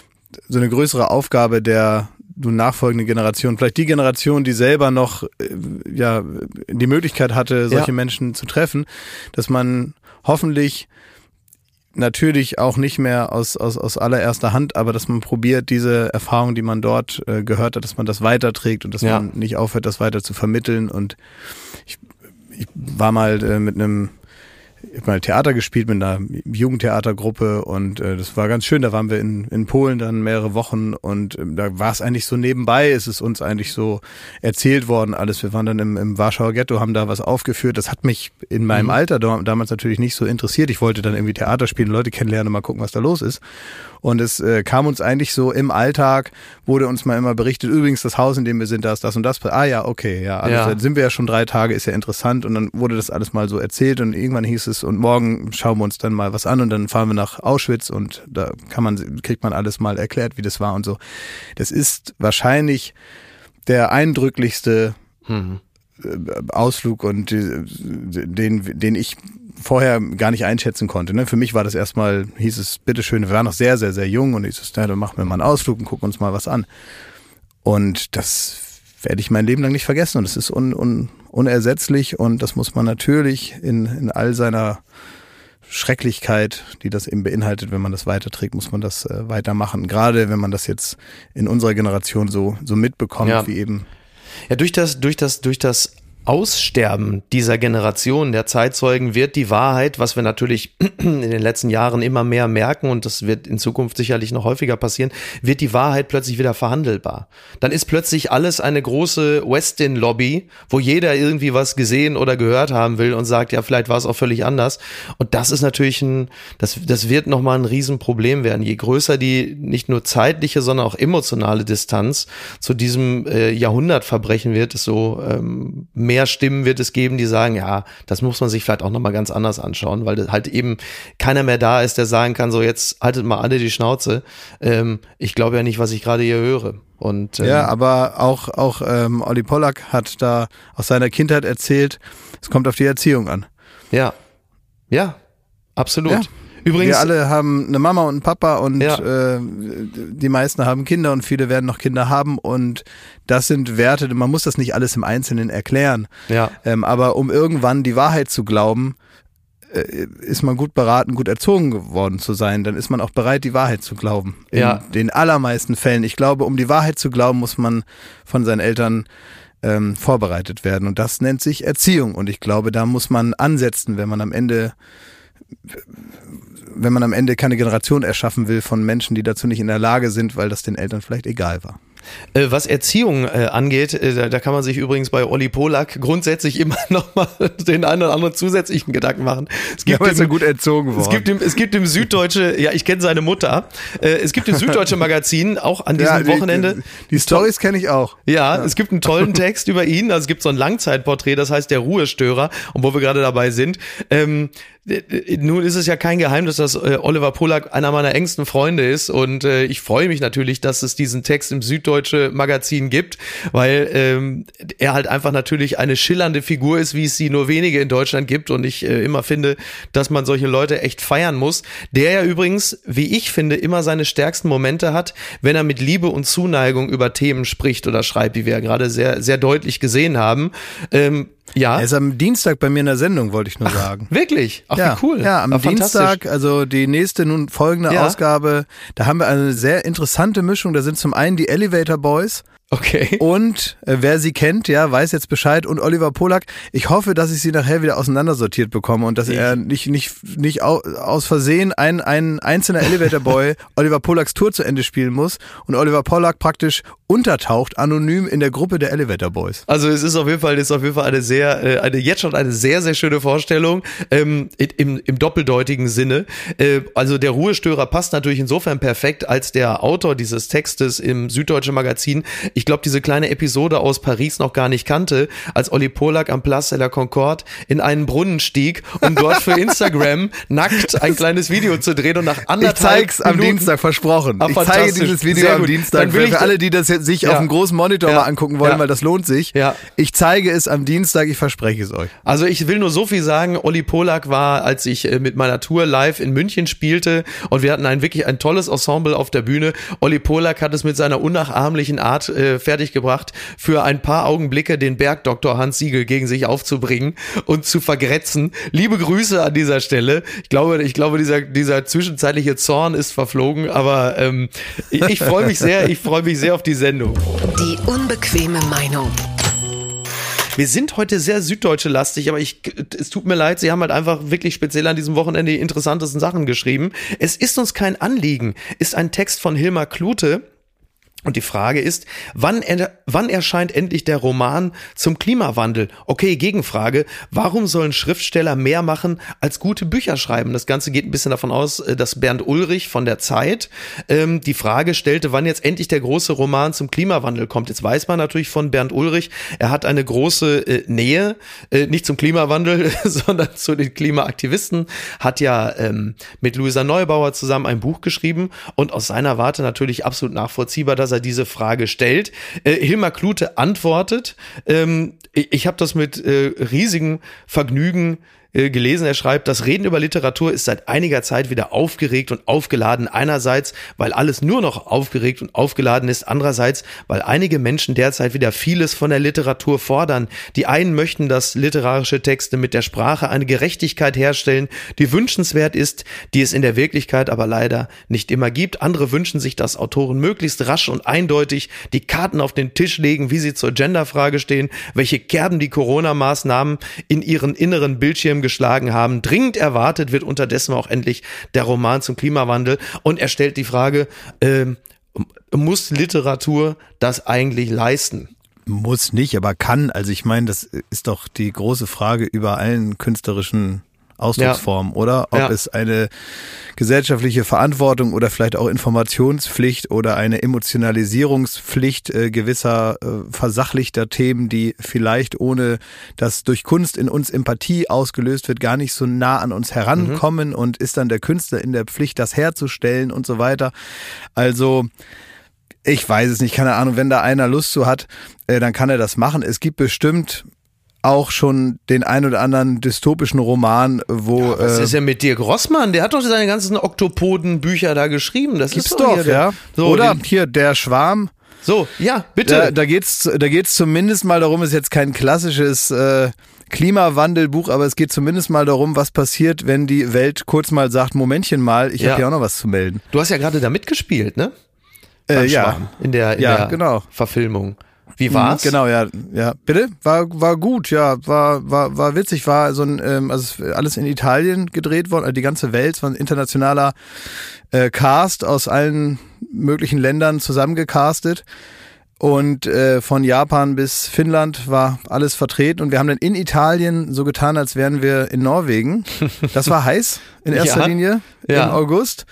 [SPEAKER 3] so eine größere Aufgabe der du nachfolgende Generation, vielleicht die Generation, die selber noch äh, ja die Möglichkeit hatte, solche ja. Menschen zu treffen, dass man hoffentlich natürlich auch nicht mehr aus aus aus allererster Hand, aber dass man probiert, diese Erfahrung, die man dort äh, gehört hat, dass man das weiterträgt und dass ja. man nicht aufhört, das weiter zu vermitteln. Und ich, ich war mal äh, mit einem Ich habe mal Theater gespielt mit einer Jugendtheatergruppe und äh, das war ganz schön. Da waren wir in, in Polen dann mehrere Wochen und ähm, da war es eigentlich so nebenbei, ist es uns eigentlich so erzählt worden alles. Wir waren dann im, im Warschauer Ghetto, haben da was aufgeführt. Das hat mich in meinem mhm. Alter da, damals natürlich nicht so interessiert. Ich wollte dann irgendwie Theater spielen, Leute kennenlernen und mal gucken, was da los ist. Und es äh, kam uns eigentlich so im Alltag, wurde uns mal immer berichtet, übrigens das Haus, in dem wir sind, da ist das und das. Ah ja, okay, ja, alles, ja. Da sind wir ja schon drei Tage, ist ja interessant. Und dann wurde das alles mal so erzählt und irgendwann hieß es, und morgen schauen wir uns dann mal was an und dann fahren wir nach Auschwitz und da kann man, kriegt man alles mal erklärt, wie das war und so. Das ist wahrscheinlich der eindrücklichste mhm. Ausflug und den, den ich vorher gar nicht einschätzen konnte. Ne? Für mich war das erstmal, hieß es, bitteschön, wir waren noch sehr, sehr, sehr jung und hieß es, na, dann machen wir mal einen Ausflug und gucken uns mal was an. Und das werde ich mein Leben lang nicht vergessen und das ist un, un, unersetzlich und das muss man natürlich in, in all seiner Schrecklichkeit, die das eben beinhaltet, wenn man das weiterträgt, muss man das äh, weitermachen. Gerade wenn man das jetzt in unserer Generation so, so mitbekommt, ja. wie eben.
[SPEAKER 2] Ja, durch das, durch das, durch das Aussterben dieser Generation der Zeitzeugen wird die Wahrheit, was wir natürlich in den letzten Jahren immer mehr merken und das wird in Zukunft sicherlich noch häufiger passieren, wird die Wahrheit plötzlich wieder verhandelbar. Dann ist plötzlich alles eine große Westin-Lobby, wo jeder irgendwie was gesehen oder gehört haben will und sagt, ja, vielleicht war es auch völlig anders. Und das ist natürlich ein, das, das wird nochmal ein Riesenproblem werden. Je größer die nicht nur zeitliche, sondern auch emotionale Distanz zu diesem äh, Jahrhundertverbrechen wird, desto ähm, mehr mehr Stimmen wird es geben, die sagen, ja, das muss man sich vielleicht auch nochmal ganz anders anschauen, weil halt eben keiner mehr da ist, der sagen kann, so jetzt haltet mal alle die Schnauze. Ähm, ich glaube ja nicht, was ich gerade hier höre. Und, ähm,
[SPEAKER 3] ja, aber auch, auch ähm, Olli Pollack hat da aus seiner Kindheit erzählt, es kommt auf die Erziehung an.
[SPEAKER 2] Ja, ja, absolut.
[SPEAKER 3] Ja.
[SPEAKER 2] Übrigens,
[SPEAKER 3] wir alle haben eine Mama und einen Papa und
[SPEAKER 2] ja.
[SPEAKER 3] äh, die meisten haben Kinder und viele werden noch Kinder haben und das sind Werte, man muss das nicht alles im Einzelnen erklären,
[SPEAKER 2] ja.
[SPEAKER 3] ähm, aber um irgendwann die Wahrheit zu glauben, äh, ist man gut beraten, gut erzogen geworden zu sein, dann ist man auch bereit, die Wahrheit zu glauben. In
[SPEAKER 2] ja.
[SPEAKER 3] den allermeisten Fällen. Ich glaube, um die Wahrheit zu glauben, muss man von seinen Eltern ähm, vorbereitet werden und das nennt sich Erziehung und ich glaube, da muss man ansetzen, wenn man am Ende wenn man am Ende keine Generation erschaffen will von Menschen, die dazu nicht in der Lage sind, weil das den Eltern vielleicht egal war.
[SPEAKER 2] Was Erziehung äh, angeht, äh, da kann man sich übrigens bei Olli Pollack grundsätzlich immer nochmal den einen oder anderen zusätzlichen Gedanken machen. Es gibt
[SPEAKER 3] ja,
[SPEAKER 2] im,
[SPEAKER 3] ist ja gut erzogen worden.
[SPEAKER 2] Es gibt im, es gibt im Süddeutsche, ja, ich kenne seine Mutter, äh, es gibt im Süddeutsche Magazin auch an diesem
[SPEAKER 3] ja, die,
[SPEAKER 2] Wochenende.
[SPEAKER 3] Die, die Storys kenne ich auch.
[SPEAKER 2] Ja,
[SPEAKER 3] ja,
[SPEAKER 2] es gibt einen tollen Text über ihn, also es gibt so ein Langzeitporträt, das heißt der Ruhestörer, und wo wir gerade dabei sind, ähm, nun ist es ja kein Geheimnis, dass äh, Oliver Pollack einer meiner engsten Freunde ist und äh, ich freue mich natürlich, dass es diesen Text im Süddeutsche Magazin gibt, weil ähm, er halt einfach natürlich eine schillernde Figur ist, wie es sie nur wenige in Deutschland gibt und ich äh, immer finde, dass man solche Leute echt feiern muss. Der ja übrigens, wie ich finde, immer seine stärksten Momente hat, wenn er mit Liebe und Zuneigung über Themen spricht oder schreibt, wie wir ja gerade sehr, sehr deutlich gesehen haben. Ähm, Ja.
[SPEAKER 3] Er ist am Dienstag bei mir in der Sendung, wollte ich nur sagen.
[SPEAKER 2] Ach, wirklich? Ach,
[SPEAKER 3] ja,
[SPEAKER 2] wie cool.
[SPEAKER 3] Ja, am
[SPEAKER 2] Ach,
[SPEAKER 3] Dienstag, also die nächste nun folgende
[SPEAKER 2] ja.
[SPEAKER 3] Ausgabe, da haben wir eine sehr interessante Mischung. Da sind zum einen die Elevator Boys.
[SPEAKER 2] Okay.
[SPEAKER 3] Und äh, wer sie kennt, ja, weiß jetzt Bescheid. Und Oliver Pollack. Ich hoffe, dass ich sie nachher wieder auseinandersortiert bekomme und dass ich. er nicht nicht nicht au, aus Versehen ein ein einzelner Elevator Boy Oliver Pollacks Tour zu Ende spielen muss und Oliver Pollack praktisch untertaucht anonym in der Gruppe der Elevator Boys.
[SPEAKER 2] Also es ist auf jeden Fall, ist auf jeden Fall eine sehr, eine jetzt schon eine sehr sehr schöne Vorstellung ähm, im im doppeldeutigen Sinne. Äh, also der Ruhestörer passt natürlich insofern perfekt, als der Autor dieses Textes im Süddeutsche Magazin, ich glaube, diese kleine Episode aus Paris noch gar nicht kannte, als Olli Pollack am Place de la Concorde in einen Brunnen stieg, um dort für Instagram nackt ein kleines Video zu drehen und nach anderthalb
[SPEAKER 3] Ich zeig's am
[SPEAKER 2] Minuten,
[SPEAKER 3] Dienstag, versprochen.
[SPEAKER 2] Ah,
[SPEAKER 3] Ich zeige dieses Video am Dienstag. Für, für alle, die das jetzt sich ja. auf dem großen Monitor
[SPEAKER 2] ja.
[SPEAKER 3] mal angucken wollen,
[SPEAKER 2] ja.
[SPEAKER 3] weil das lohnt sich.
[SPEAKER 2] Ja.
[SPEAKER 3] Ich zeige es am Dienstag, ich verspreche es euch.
[SPEAKER 2] Also ich will nur so viel sagen, Olli Pollack war, als ich mit meiner Tour live in München spielte und wir hatten ein wirklich ein tolles Ensemble auf der Bühne. Olli Pollack hat es mit seiner unnachahmlichen Art äh, fertiggebracht, für ein paar Augenblicke den Bergdoktor Hans Siegel gegen sich aufzubringen und zu vergrätzen. Liebe Grüße an dieser Stelle. Ich glaube, ich glaube, dieser dieser zwischenzeitliche Zorn ist verflogen, aber ähm, ich, ich freue mich sehr, ich freue mich sehr auf die Sendung.
[SPEAKER 1] Die unbequeme Meinung.
[SPEAKER 2] Wir sind heute sehr süddeutsche lastig, aber ich, es tut mir leid, Sie haben halt einfach wirklich speziell an diesem Wochenende die interessantesten Sachen geschrieben. Es ist uns kein Anliegen, ist ein Text von Hilmar Klute. Und die Frage ist, wann, er, wann erscheint endlich der Roman zum Klimawandel? Okay, Gegenfrage, warum sollen Schriftsteller mehr machen als gute Bücher schreiben? Das Ganze geht ein bisschen davon aus, dass Bernd Ulrich von der Zeit ähm, die Frage stellte, wann jetzt endlich der große Roman zum Klimawandel kommt. Jetzt weiß man natürlich von Bernd Ulrich, er hat eine große äh, Nähe, äh, nicht zum Klimawandel, sondern zu den Klimaaktivisten, hat ja ähm, mit Luisa Neubauer zusammen ein Buch geschrieben und aus seiner Warte natürlich absolut nachvollziehbar, dass er diese Frage stellt. Äh, Hilmar Klute antwortet, ähm, ich, ich habe das mit äh, riesigem Vergnügen gelesen. Er schreibt, das Reden über Literatur ist seit einiger Zeit wieder aufgeregt und aufgeladen. Einerseits, weil alles nur noch aufgeregt und aufgeladen ist. Andererseits, weil einige Menschen derzeit wieder vieles von der Literatur fordern. Die einen möchten, dass literarische Texte mit der Sprache eine Gerechtigkeit herstellen, die wünschenswert ist, die es in der Wirklichkeit aber leider nicht immer gibt. Andere wünschen sich, dass Autoren möglichst rasch und eindeutig die Karten auf den Tisch legen, wie sie zur Genderfrage stehen, welche Kerben die Corona-Maßnahmen in ihren inneren Bildschirm geschlagen haben. Dringend erwartet wird unterdessen auch endlich der Roman zum Klimawandel. Und er stellt die Frage, äh, muss Literatur das eigentlich leisten?
[SPEAKER 3] Muss nicht, aber kann. Also ich meine, das ist doch die große Frage über allen künstlerischen Ausdrucksform, ja. oder? Ob
[SPEAKER 2] ja.
[SPEAKER 3] es eine gesellschaftliche Verantwortung oder vielleicht auch Informationspflicht oder eine Emotionalisierungspflicht äh, gewisser äh, versachlichter Themen, die vielleicht ohne, dass durch Kunst in uns Empathie ausgelöst wird, gar nicht so nah an uns herankommen mhm. und ist dann der Künstler in der Pflicht, das herzustellen und so weiter. Also ich weiß es nicht, keine Ahnung, wenn da einer Lust zu hat, äh, dann kann er das machen. Es gibt bestimmt auch schon den ein oder anderen dystopischen Roman, wo...
[SPEAKER 2] Ja, was
[SPEAKER 3] äh,
[SPEAKER 2] ist ja mit Dirk Rossmann? Der hat doch seine ganzen Oktopoden-Bücher da geschrieben. Das
[SPEAKER 3] gibt's
[SPEAKER 2] ist doch,
[SPEAKER 3] doch,
[SPEAKER 2] hier,
[SPEAKER 3] ja.
[SPEAKER 2] So,
[SPEAKER 3] oder
[SPEAKER 2] den,
[SPEAKER 3] hier, Der Schwarm.
[SPEAKER 2] So, ja, bitte.
[SPEAKER 3] Da, da geht's, da geht's zumindest mal darum, ist jetzt kein klassisches äh, Klimawandelbuch, aber es geht zumindest mal darum, was passiert, wenn die Welt kurz mal sagt, Momentchen mal, ich ja. habe hier auch noch was zu melden.
[SPEAKER 2] Du hast ja gerade da mitgespielt, ne?
[SPEAKER 3] Äh, ja.
[SPEAKER 2] Schwarm, in der, in
[SPEAKER 3] ja,
[SPEAKER 2] der
[SPEAKER 3] genau.
[SPEAKER 2] Verfilmung. Wie war's?
[SPEAKER 3] Genau, ja, ja. Bitte? War, war gut, ja, war, war, war witzig, war so ein, ähm, also alles in Italien gedreht worden, also die ganze Welt, es war ein internationaler äh, Cast aus allen möglichen Ländern zusammengecastet. Und äh, von Japan bis Finnland war alles vertreten. Und wir haben dann in Italien so getan, als wären wir in Norwegen. Das war heiß in erster
[SPEAKER 2] ja.
[SPEAKER 3] Linie
[SPEAKER 2] ja.
[SPEAKER 3] im August.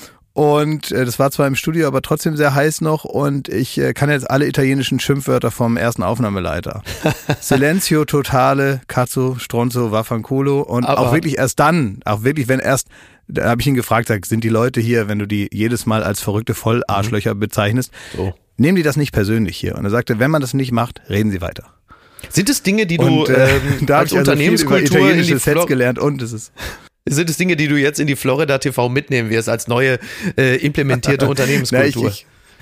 [SPEAKER 3] Und äh, das war zwar im Studio, aber trotzdem sehr heiß noch. Und ich äh, kann jetzt alle italienischen Schimpfwörter vom ersten Aufnahmeleiter. Silenzio totale, cazzo, stronzo, vaffanculo. Und aber auch wirklich erst dann, auch wirklich, wenn erst, da habe ich ihn gefragt, sag, sind die Leute hier, wenn du die jedes Mal als verrückte Vollarschlöcher mhm. bezeichnest, so. nehmen die das nicht persönlich hier? Und er sagte, wenn man das nicht macht, reden sie weiter.
[SPEAKER 2] Sind es Dinge, die du
[SPEAKER 3] und, äh,
[SPEAKER 2] ähm,
[SPEAKER 3] da
[SPEAKER 2] als
[SPEAKER 3] ich also
[SPEAKER 2] Unternehmenskultur
[SPEAKER 3] viel über italienische
[SPEAKER 2] in die
[SPEAKER 3] Sets gelernt und es ist...
[SPEAKER 2] Sind es Dinge, die du jetzt in die Florida T V mitnehmen wirst als neue äh, implementierte Unternehmenskultur?
[SPEAKER 3] Na, ich,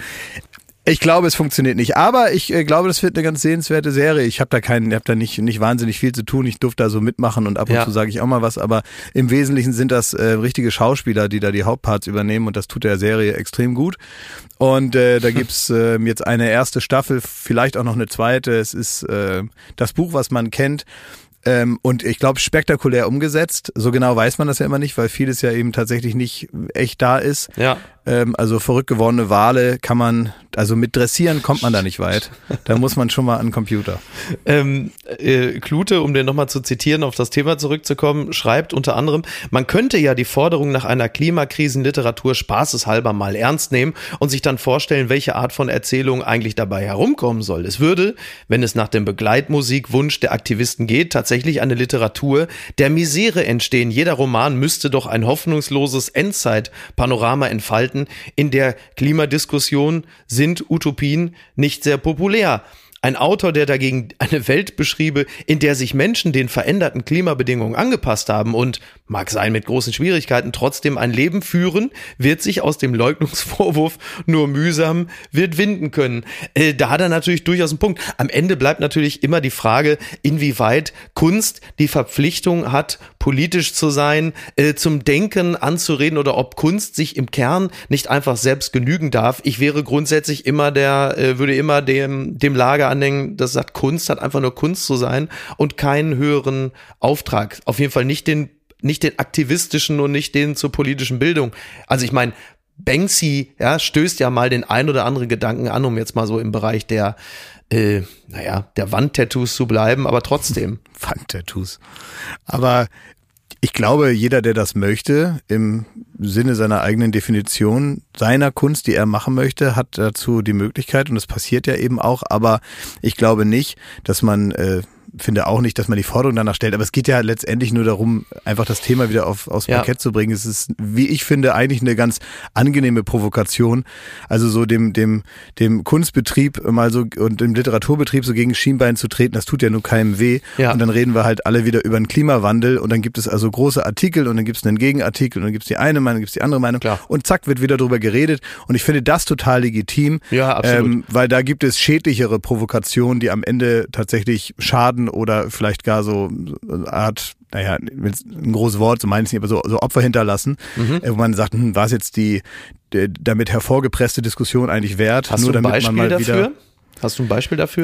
[SPEAKER 3] ich, ich glaube, es funktioniert nicht. Aber ich äh, glaube, das wird eine ganz sehenswerte Serie. Ich habe da keinen, ich habe da nicht nicht wahnsinnig viel zu tun. Ich durfte da so mitmachen und ab und
[SPEAKER 2] ja.
[SPEAKER 3] zu sage ich auch mal was. Aber im Wesentlichen sind das äh, richtige Schauspieler, die da die Hauptparts übernehmen und das tut der Serie extrem gut. Und äh, da gibt's äh, jetzt eine erste Staffel, vielleicht auch noch eine zweite. Es ist äh, das Buch, was man kennt. Ähm, und ich glaube, spektakulär umgesetzt. So genau weiß man das ja immer nicht, weil vieles ja eben tatsächlich nicht echt da ist.
[SPEAKER 2] Ja.
[SPEAKER 3] Ähm, also verrückt gewordene Wale kann man, also mit Dressieren kommt man da nicht weit. Da muss man schon mal an den Computer.
[SPEAKER 2] Ähm, äh, Klute, um den nochmal zu zitieren, auf das Thema zurückzukommen, schreibt unter anderem, man könnte ja die Forderung nach einer Klimakrisenliteratur spaßeshalber mal ernst nehmen und sich dann vorstellen, welche Art von Erzählung eigentlich dabei herumkommen soll. Es würde, wenn es nach dem Begleitmusikwunsch der Aktivisten geht, tatsächlich eine Literatur der Misere entstehen. Jeder Roman müsste doch ein hoffnungsloses Endzeit-Panorama entfalten. In der Klimadiskussion sind Utopien nicht sehr populär. Ein Autor, der dagegen eine Welt beschriebe, in der sich Menschen den veränderten Klimabedingungen angepasst haben und, mag sein mit großen Schwierigkeiten, trotzdem ein Leben führen, wird sich aus dem Leugnungsvorwurf nur mühsam wird winden können. Äh, da hat er natürlich durchaus einen Punkt. Am Ende bleibt natürlich immer die Frage, inwieweit Kunst die Verpflichtung hat, politisch zu sein, äh, zum Denken anzureden oder ob Kunst sich im Kern nicht einfach selbst genügen darf. Ich wäre grundsätzlich immer der, äh, würde immer dem, dem Lager anhängen, das sagt, Kunst hat einfach nur Kunst zu sein und keinen höheren Auftrag. Auf jeden Fall nicht den, nicht den aktivistischen und nicht den zur politischen Bildung. Also ich meine, Banksy, ja, stößt ja mal den ein oder anderen Gedanken an, um jetzt mal so im Bereich der, äh, naja, der Wandtattoos zu bleiben, aber trotzdem.
[SPEAKER 3] Wandtattoos. Aber ich glaube, jeder, der das möchte, im Sinne seiner eigenen Definition seiner Kunst, die er machen möchte, hat dazu die Möglichkeit und das passiert ja eben auch, aber ich glaube nicht, dass man äh, finde auch nicht, dass man die Forderung danach stellt, aber es geht ja letztendlich nur darum, einfach das Thema wieder auf, aufs
[SPEAKER 2] ja.
[SPEAKER 3] Parkett zu bringen. Es ist, wie ich finde, eigentlich eine ganz angenehme Provokation, also so dem dem dem Kunstbetrieb mal so und dem Literaturbetrieb so gegen Schienbein zu treten, das tut ja nur keinem weh.
[SPEAKER 2] Ja.
[SPEAKER 3] Und dann reden wir halt alle wieder über den Klimawandel und dann gibt es also große Artikel und dann gibt es einen Gegenartikel und dann gibt es die eine Meinung, gibt es die andere Meinung
[SPEAKER 2] Klar.
[SPEAKER 3] und zack, wird wieder drüber geredet und ich finde das total legitim,
[SPEAKER 2] ja, absolut.
[SPEAKER 3] Ähm, weil da gibt es schädlichere Provokationen, die am Ende tatsächlich schaden oder vielleicht gar so eine Art, naja, ein großes Wort, so meine ich es nicht, aber so, so Opfer hinterlassen, mhm. wo man sagt, hm, war es jetzt die, die damit hervorgepresste Diskussion eigentlich wert?
[SPEAKER 2] Hast
[SPEAKER 3] nur
[SPEAKER 2] du ein
[SPEAKER 3] damit
[SPEAKER 2] Beispiel
[SPEAKER 3] man mal
[SPEAKER 2] dafür?
[SPEAKER 3] Wieder
[SPEAKER 2] Hast du ein Beispiel dafür?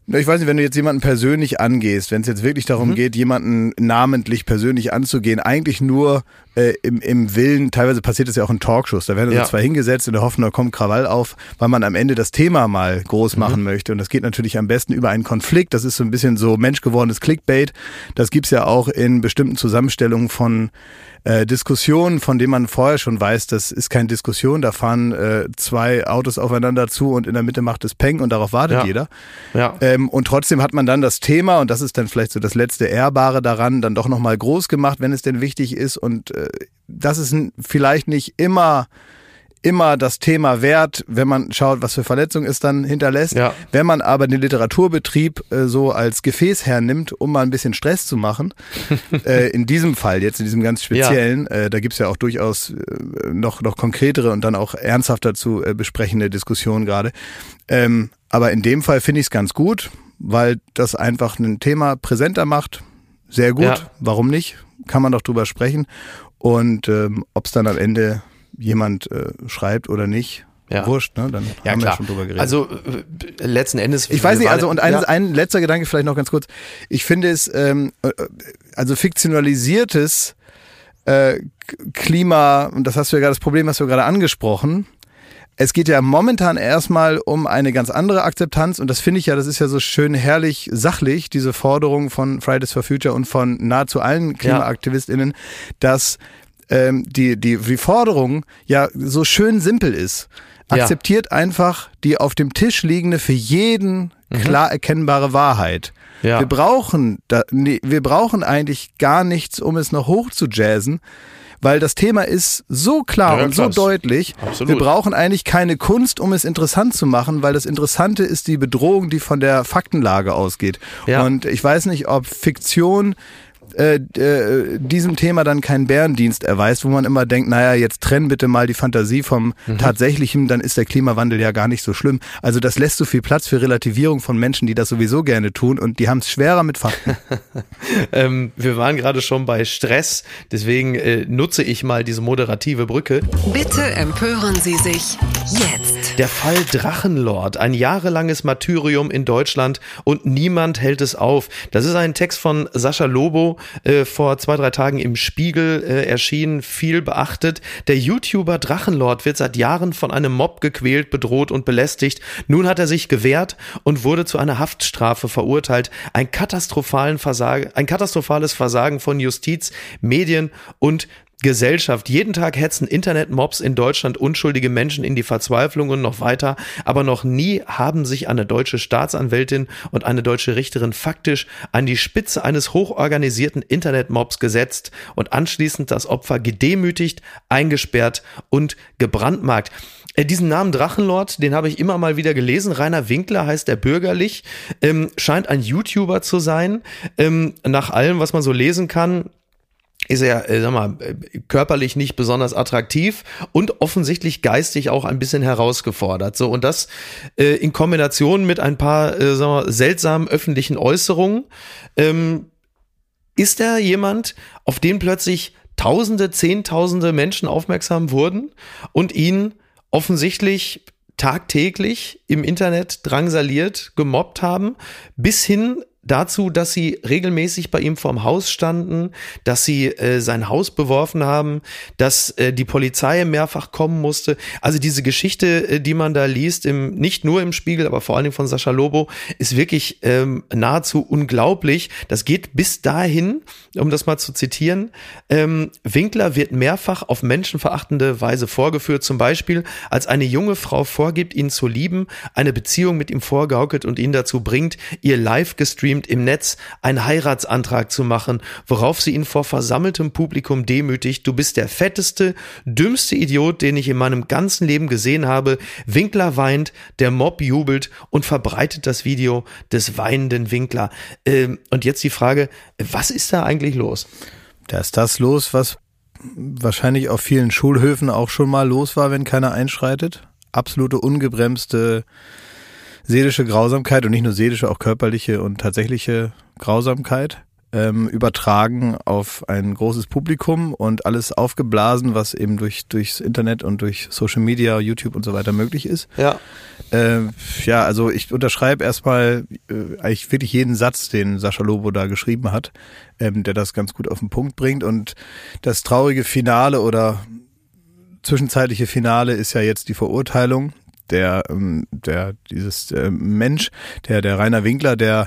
[SPEAKER 3] Ich weiß nicht, wenn du jetzt jemanden persönlich angehst, wenn es jetzt wirklich darum mhm. geht, jemanden namentlich persönlich anzugehen, eigentlich nur äh, im, im Willen, teilweise passiert das ja auch in Talkshows, da werden ja. so zwei hingesetzt in der Hoffnung, da kommt Krawall auf, weil man am Ende das Thema mal groß mhm. machen möchte. Und das geht natürlich am besten über einen Konflikt. Das ist so ein bisschen so menschgewordenes Clickbait. Das gibt's ja auch in bestimmten Zusammenstellungen von Äh, Diskussionen, von denen man vorher schon weiß, das ist keine Diskussion, da fahren äh, zwei Autos aufeinander zu und in der Mitte macht es Peng und darauf wartet
[SPEAKER 2] ja.
[SPEAKER 3] jeder.
[SPEAKER 2] Ja.
[SPEAKER 3] Ähm, und trotzdem hat man dann das Thema, und das ist dann vielleicht so das letzte Ehrbare daran, dann doch nochmal groß gemacht, wenn es denn wichtig ist. Und äh, das ist n- vielleicht nicht immer immer das Thema wert, wenn man schaut, was für Verletzungen es dann hinterlässt. Ja. Wenn man aber den Literaturbetrieb äh, so als Gefäß hernimmt, um mal ein bisschen Stress zu machen, äh, in diesem Fall, jetzt in diesem ganz speziellen, ja. äh, da gibt's ja auch durchaus äh, noch noch konkretere und dann auch ernsthafter zu äh, besprechende Diskussionen gerade. Ähm, aber in dem Fall finde ich es ganz gut, weil das einfach ein Thema präsenter macht. Sehr gut, ja. Warum nicht? Kann man doch drüber sprechen. Und ähm, ob es dann am Ende jemand äh, schreibt oder nicht, ja. wurscht, ne? Dann
[SPEAKER 2] ja,
[SPEAKER 3] haben
[SPEAKER 2] klar.
[SPEAKER 3] wir schon drüber geredet.
[SPEAKER 2] Also äh, letzten Endes...
[SPEAKER 3] Ich weiß nicht, also und eines, ja. ein letzter Gedanke vielleicht noch ganz kurz. Ich finde es, ähm, also fiktionalisiertes äh, Klima, und das hast du ja gerade, das Problem hast du ja gerade angesprochen, es geht ja momentan erstmal um eine ganz andere Akzeptanz, und das finde ich ja, das ist ja so schön herrlich sachlich, diese Forderung von Fridays for Future und von nahezu allen KlimaaktivistInnen, ja. dass ähm, die, die, die Forderung ja so schön simpel ist. Akzeptiert ja. einfach die auf dem Tisch liegende, für jeden klar erkennbare Wahrheit. Ja. Wir brauchen da, nee, wir brauchen eigentlich gar nichts, um es noch hoch zu jazzen, weil das Thema ist so klar ja, und klar. so deutlich. Absolut. Wir brauchen eigentlich keine Kunst, um es interessant zu machen, weil das Interessante ist die Bedrohung, die von der Faktenlage ausgeht. Ja. Und ich weiß nicht, ob Fiktion Äh, äh, diesem Thema dann keinen Bärendienst erweist, wo man immer denkt, naja, jetzt trenn bitte mal die Fantasie vom mhm. Tatsächlichen, dann ist der Klimawandel ja gar nicht so schlimm. Also das lässt so viel Platz für Relativierung von Menschen, die das sowieso gerne tun, und die haben es schwerer mit Fakten.
[SPEAKER 2] ähm, wir waren gerade schon bei Stress, deswegen äh, nutze ich mal diese moderative Brücke.
[SPEAKER 1] Bitte empören Sie sich jetzt.
[SPEAKER 2] Der Fall Drachenlord, ein jahrelanges Martyrium in Deutschland und niemand hält es auf. Das ist ein Text von Sascha Lobo, Äh, vor zwei, drei Tagen im Spiegel äh, erschienen, viel beachtet. Der YouTuber Drachenlord wird seit Jahren von einem Mob gequält, bedroht und belästigt. Nun hat er sich gewehrt und wurde zu einer Haftstrafe verurteilt. Ein katastrophalen Versagen, ein katastrophales Versagen von Justiz, Medien und Gesellschaft. Jeden Tag hetzen Internetmobs in Deutschland unschuldige Menschen in die Verzweiflung und noch weiter, aber noch nie haben sich eine deutsche Staatsanwältin und eine deutsche Richterin faktisch an die Spitze eines hochorganisierten Internetmobs gesetzt und anschließend das Opfer gedemütigt, eingesperrt und gebrandmarkt. Äh, diesen Namen Drachenlord, den habe ich immer mal wieder gelesen. Rainer Winkler heißt er bürgerlich, ähm, scheint ein YouTuber zu sein. Ähm, nach allem, was man so lesen kann, ist er, äh, sag mal, körperlich nicht besonders attraktiv und offensichtlich geistig auch ein bisschen herausgefordert. So, und das äh, in Kombination mit ein paar äh, sagen wir, seltsamen öffentlichen Äußerungen, ähm, ist er jemand, auf den plötzlich Tausende, Zehntausende Menschen aufmerksam wurden und ihn offensichtlich tagtäglich im Internet drangsaliert, gemobbt haben, bis hin dazu, dass sie regelmäßig bei ihm vorm Haus standen, dass sie äh, sein Haus beworfen haben, dass äh, die Polizei mehrfach kommen musste. Also diese Geschichte, äh, die man da liest, im, nicht nur im Spiegel, aber vor allen Dingen von Sascha Lobo, ist wirklich ähm, nahezu unglaublich. Das geht bis dahin, um das mal zu zitieren, ähm, Winkler wird mehrfach auf menschenverachtende Weise vorgeführt, zum Beispiel als eine junge Frau vorgibt, ihn zu lieben, eine Beziehung mit ihm vorgaukelt und ihn dazu bringt, ihr live gestreamt im Netz einen Heiratsantrag zu machen, worauf sie ihn vor versammeltem Publikum demütigt. Du bist der fetteste, dümmste Idiot, den ich in meinem ganzen Leben gesehen habe. Winkler weint, der Mob jubelt und verbreitet das Video des weinenden Winkler. Ähm, und jetzt die Frage, was ist da eigentlich los?
[SPEAKER 3] Da ist das los, was wahrscheinlich auf vielen Schulhöfen auch schon mal los war, wenn keiner einschreitet. Absolute ungebremste seelische Grausamkeit, und nicht nur seelische, auch körperliche und tatsächliche Grausamkeit. ähm, übertragen auf ein großes Publikum und alles aufgeblasen, was eben durch durchs Internet und durch Social Media, YouTube und so weiter möglich ist.
[SPEAKER 2] Ja.
[SPEAKER 3] Äh, ja, also ich unterschreibe erstmal äh, eigentlich wirklich jeden Satz, den Sascha Lobo da geschrieben hat, ähm, der das ganz gut auf den Punkt bringt. Und das traurige Finale oder zwischenzeitliche Finale ist ja jetzt die Verurteilung. Der, ähm, der, dieses äh, Mensch, der, der Rainer Winkler, der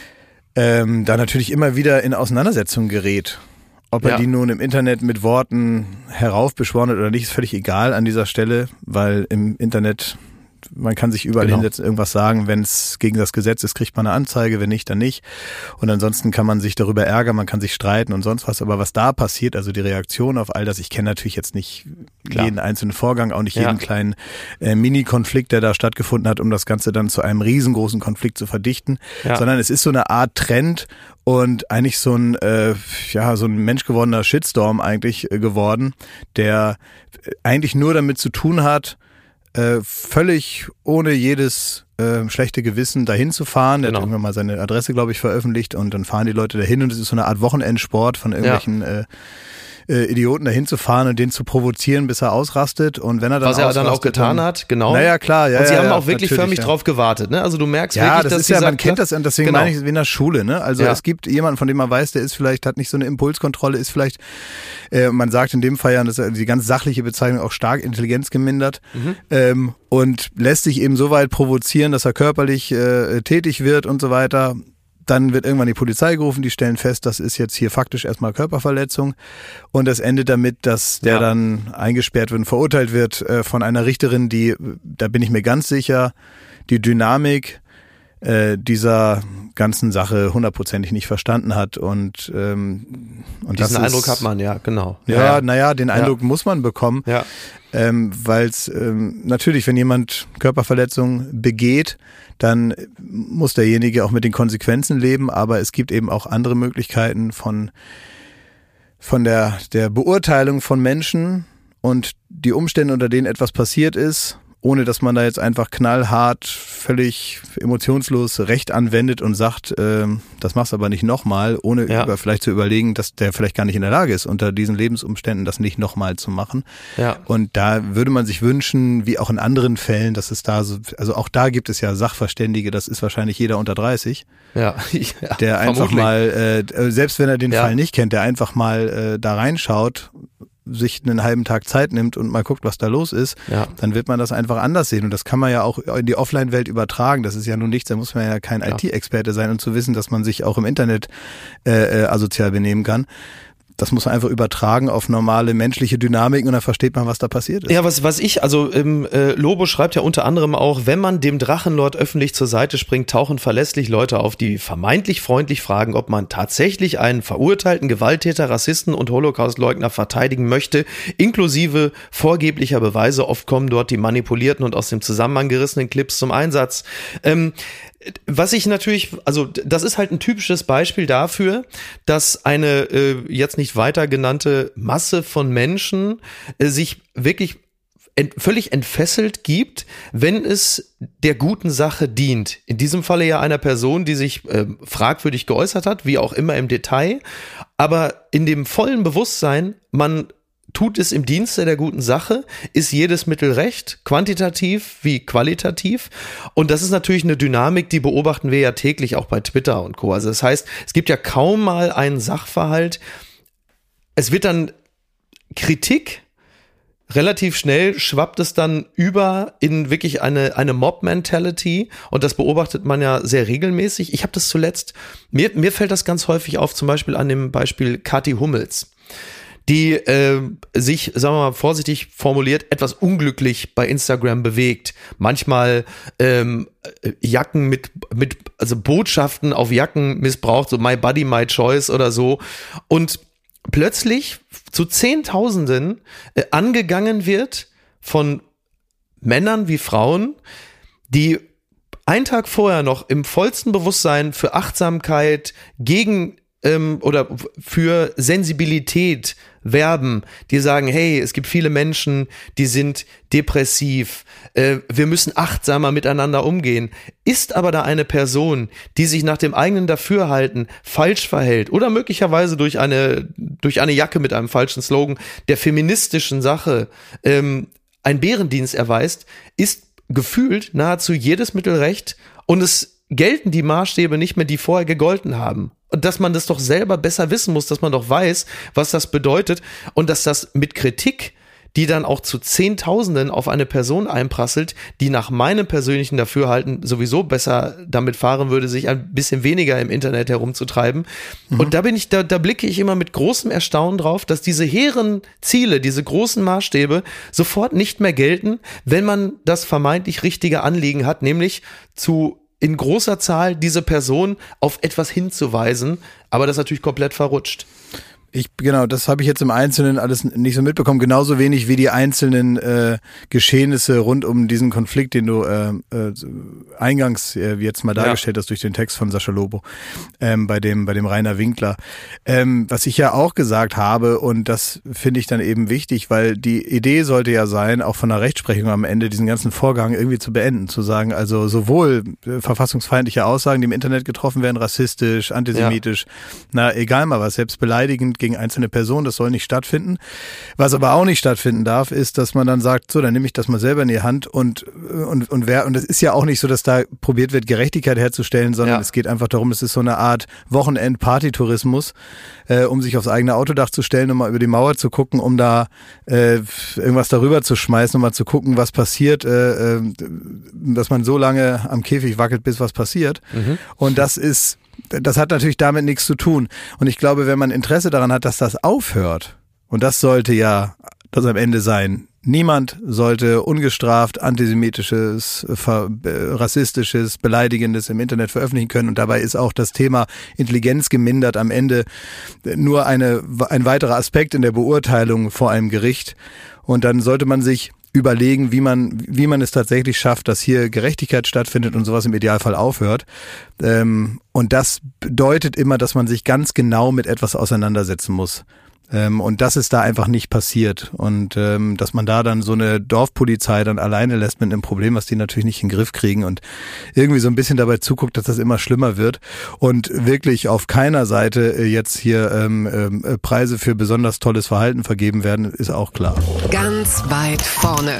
[SPEAKER 3] ähm, da natürlich immer wieder in Auseinandersetzungen gerät. Ob er
[SPEAKER 2] ja.
[SPEAKER 3] die nun im Internet mit Worten heraufbeschworen hat oder nicht, ist völlig egal an dieser Stelle, weil im Internet, man kann sich überall
[SPEAKER 2] genau.
[SPEAKER 3] hinsetzen, irgendwas sagen. Wenn es gegen das Gesetz ist, kriegt man eine Anzeige, wenn nicht, dann nicht. Und ansonsten kann man sich darüber ärgern, man kann sich streiten und sonst was. Aber was da passiert, also die Reaktion auf all das, ich kenne natürlich jetzt nicht Klar. jeden einzelnen Vorgang, auch nicht ja. jeden kleinen äh, Mini-Konflikt, der da stattgefunden hat, um das Ganze dann zu einem riesengroßen Konflikt zu verdichten, ja. sondern es ist so eine Art Trend und eigentlich so ein äh, ja so ein menschgewordener Shitstorm eigentlich äh, geworden, der eigentlich nur damit zu tun hat, Äh, völlig ohne jedes äh, schlechte Gewissen dahin zu fahren. Der genau. hat irgendwann mal seine Adresse, glaube ich, veröffentlicht und dann fahren die Leute dahin und es ist so eine Art Wochenendsport von irgendwelchen ja. äh, äh, Idioten dahin zu fahren und den zu provozieren, bis er ausrastet. Und wenn er dann
[SPEAKER 2] Was er dann auch getan dann, hat, genau.
[SPEAKER 3] Naja, klar. Ja,
[SPEAKER 2] und sie
[SPEAKER 3] ja,
[SPEAKER 2] haben
[SPEAKER 3] ja,
[SPEAKER 2] auch wirklich förmlich ja. drauf gewartet. Ne? Also du merkst
[SPEAKER 3] ja,
[SPEAKER 2] wirklich,
[SPEAKER 3] das
[SPEAKER 2] dass
[SPEAKER 3] ist ja,
[SPEAKER 2] dieser,
[SPEAKER 3] man kennt das und deswegen genau. meine ich, wie in der Schule. Ne? Also
[SPEAKER 2] ja.
[SPEAKER 3] es gibt jemanden, von dem man weiß, der ist vielleicht, hat nicht so eine Impulskontrolle, ist vielleicht, äh, man sagt in dem Fall ja, das ist die ganz sachliche Bezeichnung auch stark intelligenzgemindert mhm. ähm, und lässt sich eben so weit provozieren, dass er körperlich äh, tätig wird und so weiter. Dann wird irgendwann die Polizei gerufen, die stellen fest, das ist jetzt hier faktisch erstmal Körperverletzung und das endet damit, dass der ja. dann eingesperrt wird und verurteilt wird äh, von einer Richterin, die, da bin ich mir ganz sicher, die Dynamik äh, dieser ganzen Sache hundertprozentig nicht verstanden hat und, ähm, und
[SPEAKER 2] diesen
[SPEAKER 3] das
[SPEAKER 2] Eindruck
[SPEAKER 3] ist,
[SPEAKER 2] hat man, ja, genau.
[SPEAKER 3] Ja,
[SPEAKER 2] ja.
[SPEAKER 3] naja, den Eindruck
[SPEAKER 2] ja.
[SPEAKER 3] muss man bekommen,
[SPEAKER 2] ja.
[SPEAKER 3] ähm, weil es ähm, natürlich, wenn jemand Körperverletzung begeht, dann muss derjenige auch mit den Konsequenzen leben, aber es gibt eben auch andere Möglichkeiten von von der der Beurteilung von Menschen und die Umstände, unter denen etwas passiert ist, ohne dass man da jetzt einfach knallhart, völlig emotionslos Recht anwendet und sagt, äh, das machst du aber nicht nochmal, ohne
[SPEAKER 2] ja.
[SPEAKER 3] über, vielleicht zu überlegen, dass der vielleicht gar nicht in der Lage ist, unter diesen Lebensumständen das nicht nochmal zu machen.
[SPEAKER 2] Ja.
[SPEAKER 3] Und da würde man sich wünschen, wie auch in anderen Fällen, dass es da so, also auch da gibt es ja Sachverständige, das ist wahrscheinlich jeder unter dreißig,
[SPEAKER 2] ja. ja,
[SPEAKER 3] der einfach
[SPEAKER 2] vermutlich.
[SPEAKER 3] mal, äh, selbst wenn er den
[SPEAKER 2] ja.
[SPEAKER 3] Fall nicht kennt, der einfach mal äh, da reinschaut, sich einen halben Tag Zeit nimmt und mal guckt, was da los ist, ja. dann wird man das einfach anders sehen. Und das kann man ja auch in die Offline-Welt übertragen. Das ist ja nun nichts, da muss man ja kein ja. I T-Experte sein, um zu wissen, dass man sich auch im Internet äh, asozial benehmen kann. Das muss man einfach übertragen auf normale menschliche Dynamiken und dann versteht man, was da passiert ist.
[SPEAKER 2] Ja, was was ich, also ähm, äh, Lobo schreibt ja unter anderem auch, wenn man dem Drachenlord öffentlich zur Seite springt, tauchen verlässlich Leute auf, die vermeintlich freundlich fragen, ob man tatsächlich einen verurteilten Gewalttäter, Rassisten und Holocaustleugner verteidigen möchte, inklusive vorgeblicher Beweise. Oft kommen dort die manipulierten und aus dem Zusammenhang gerissenen Clips zum Einsatz. Ähm, Was ich natürlich, also das ist halt ein typisches Beispiel dafür, dass eine äh, jetzt nicht weiter genannte Masse von Menschen äh, sich wirklich ent, völlig entfesselt gibt, wenn es der guten Sache dient. In diesem Falle ja einer Person, die sich äh, fragwürdig geäußert hat, wie auch immer im Detail, aber in dem vollen Bewusstsein, man tut es im Dienste der guten Sache, ist jedes Mittel recht, quantitativ wie qualitativ. Und das ist natürlich eine Dynamik, die beobachten wir ja täglich auch bei Twitter und Co. Also das heißt, es gibt ja kaum mal einen Sachverhalt. Es wird dann Kritik, relativ schnell schwappt es dann über in wirklich eine eine Mob-Mentality und das beobachtet man ja sehr regelmäßig. Ich habe das zuletzt, mir, mir fällt das ganz häufig auf, zum Beispiel an dem Beispiel Kathi Hummels, die äh, sich, sagen wir mal vorsichtig formuliert, etwas unglücklich bei Instagram bewegt. Manchmal ähm, Jacken mit, mit, also Botschaften auf Jacken missbraucht, so my body, my choice oder so. Und plötzlich zu Zehntausenden äh, angegangen wird von Männern wie Frauen, die einen Tag vorher noch im vollsten Bewusstsein für Achtsamkeit, gegen oder für Sensibilität werben, die sagen, hey, es gibt viele Menschen, die sind depressiv, äh, wir müssen achtsamer miteinander umgehen. Ist aber da eine Person, die sich nach dem eigenen Dafürhalten falsch verhält oder möglicherweise durch eine, durch eine Jacke mit einem falschen Slogan der feministischen Sache ähm, einen Bärendienst erweist, ist gefühlt nahezu jedes Mittel recht und es gelten die Maßstäbe nicht mehr, die vorher gegolten haben. Und dass man das doch selber besser wissen muss, dass man doch weiß, was das bedeutet und dass das mit Kritik, die dann auch zu Zehntausenden auf eine Person einprasselt, die nach meinem persönlichen Dafürhalten sowieso besser damit fahren würde, sich ein bisschen weniger im Internet herumzutreiben. Mhm. Und da bin ich, da, da blicke ich immer mit großem Erstaunen drauf, dass diese hehren Ziele, diese großen Maßstäbe sofort nicht mehr gelten, wenn man das vermeintlich richtige Anliegen hat, nämlich zu in großer Zahl diese Person auf etwas hinzuweisen, aber das ist natürlich komplett verrutscht.
[SPEAKER 3] Ich, genau, das habe ich jetzt im Einzelnen alles nicht so mitbekommen, genauso wenig wie die einzelnen äh, Geschehnisse rund um diesen Konflikt, den du äh, äh, eingangs äh, jetzt mal dargestellt ja. hast durch den Text von Sascha Lobo ähm, bei dem bei dem Rainer Winkler. Ähm, was ich ja auch gesagt habe, und das finde ich dann eben wichtig, weil die Idee sollte ja sein, auch von der Rechtsprechung am Ende diesen ganzen Vorgang irgendwie zu beenden, zu sagen, also sowohl äh, verfassungsfeindliche Aussagen, die im Internet getroffen werden, rassistisch, antisemitisch, ja. na egal mal was, selbst beleidigend gegen einzelne Personen, das soll nicht stattfinden. Was aber auch nicht stattfinden darf, ist, dass man dann sagt, so, dann nehme ich das mal selber in die Hand und und und wer und es ist ja auch nicht so, dass da probiert wird, Gerechtigkeit herzustellen, sondern ja. es geht einfach darum, es ist so eine Art Wochenend-Partytourismus, äh, um sich aufs eigene Autodach zu stellen, um mal über die Mauer zu gucken, um da äh, irgendwas darüber zu schmeißen, um mal zu gucken, was passiert, äh, äh, dass man so lange am Käfig wackelt, bis was passiert. Mhm. Und das ist Das hat natürlich damit nichts zu tun. Und ich glaube, wenn man Interesse daran hat, dass das aufhört, und das sollte ja das am Ende sein, niemand sollte ungestraft antisemitisches, rassistisches, beleidigendes im Internet veröffentlichen können. Und dabei ist auch das Thema Intelligenz gemindert am Ende nur eine, ein weiterer Aspekt in der Beurteilung vor einem Gericht. Und dann sollte man sich überlegen, wie man wie man es tatsächlich schafft, dass hier Gerechtigkeit stattfindet und sowas im Idealfall aufhört. Ähm, und das bedeutet immer, dass man sich ganz genau mit etwas auseinandersetzen muss. Ähm, und das ist da einfach nicht passiert. Und ähm, dass man da dann so eine Dorfpolizei dann alleine lässt mit einem Problem, was die natürlich nicht in den Griff kriegen und irgendwie so ein bisschen dabei zuguckt, dass das immer schlimmer wird und wirklich auf keiner Seite jetzt hier ähm, äh, Preise für besonders tolles Verhalten vergeben werden, ist auch klar.
[SPEAKER 1] Ganz weit vorne.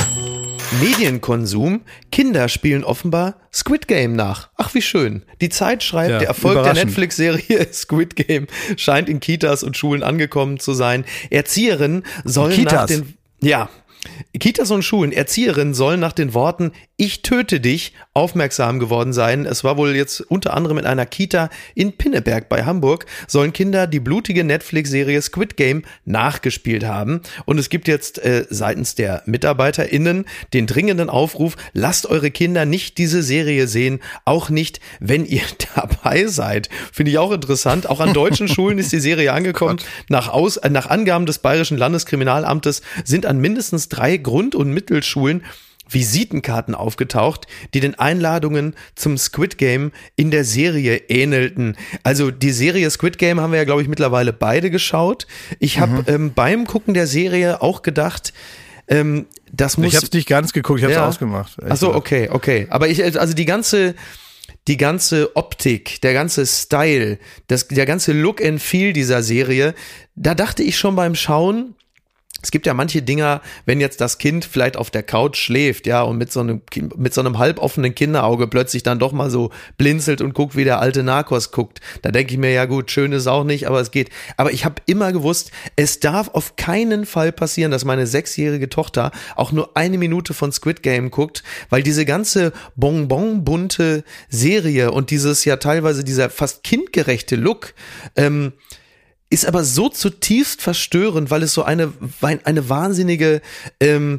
[SPEAKER 2] Medienkonsum. Kinder spielen offenbar Squid Game nach. Ach, wie schön. Die Zeit schreibt, ja, der Erfolg der Netflix-Serie Squid Game scheint in Kitas und Schulen angekommen zu sein. Erzieherinnen sollen Kitas. nach den... Ja, Kitas und Schulen, Erzieherinnen sollen nach den Worten "Ich töte dich" aufmerksam geworden sein. Es war wohl jetzt unter anderem in einer Kita in Pinneberg bei Hamburg, sollen Kinder die blutige Netflix-Serie Squid Game nachgespielt haben. Und es gibt jetzt äh, seitens der MitarbeiterInnen den dringenden Aufruf, lasst eure Kinder nicht diese Serie sehen, auch nicht, wenn ihr dabei seid. Finde ich auch interessant. Auch an deutschen Schulen ist die Serie angekommen. Nach, Aus, äh, nach Angaben des Bayerischen Landeskriminalamtes sind an mindestens drei Grund- und Mittelschulen Visitenkarten aufgetaucht, die den Einladungen zum Squid Game in der Serie ähnelten. Also die Serie Squid Game haben wir ja, glaube ich, mittlerweile beide geschaut. Ich habe mhm. ähm, beim Gucken der Serie auch gedacht, ähm, das muss...
[SPEAKER 3] Ich habe es nicht ganz geguckt, ich habe es
[SPEAKER 2] ja.
[SPEAKER 3] ausgemacht.
[SPEAKER 2] Ach so, okay, okay. Aber ich, also die ganze... Die ganze Optik, der ganze Style, das, der ganze Look and Feel dieser Serie, da dachte ich schon beim Schauen, es gibt ja manche Dinger, wenn jetzt das Kind vielleicht auf der Couch schläft, ja, und mit so einem, mit so einem halboffenen Kinderauge plötzlich dann doch mal so blinzelt und guckt, wie der alte Narcos guckt. Da denke ich mir, ja gut, schön ist auch nicht, aber es geht. Aber ich habe immer gewusst, es darf auf keinen Fall passieren, dass meine sechsjährige Tochter auch nur eine Minute von Squid Game guckt, weil diese ganze bonbon-bunte Serie und dieses ja teilweise dieser fast kindgerechte Look, ähm, ist aber so zutiefst verstörend, weil es so eine eine wahnsinnige ähm,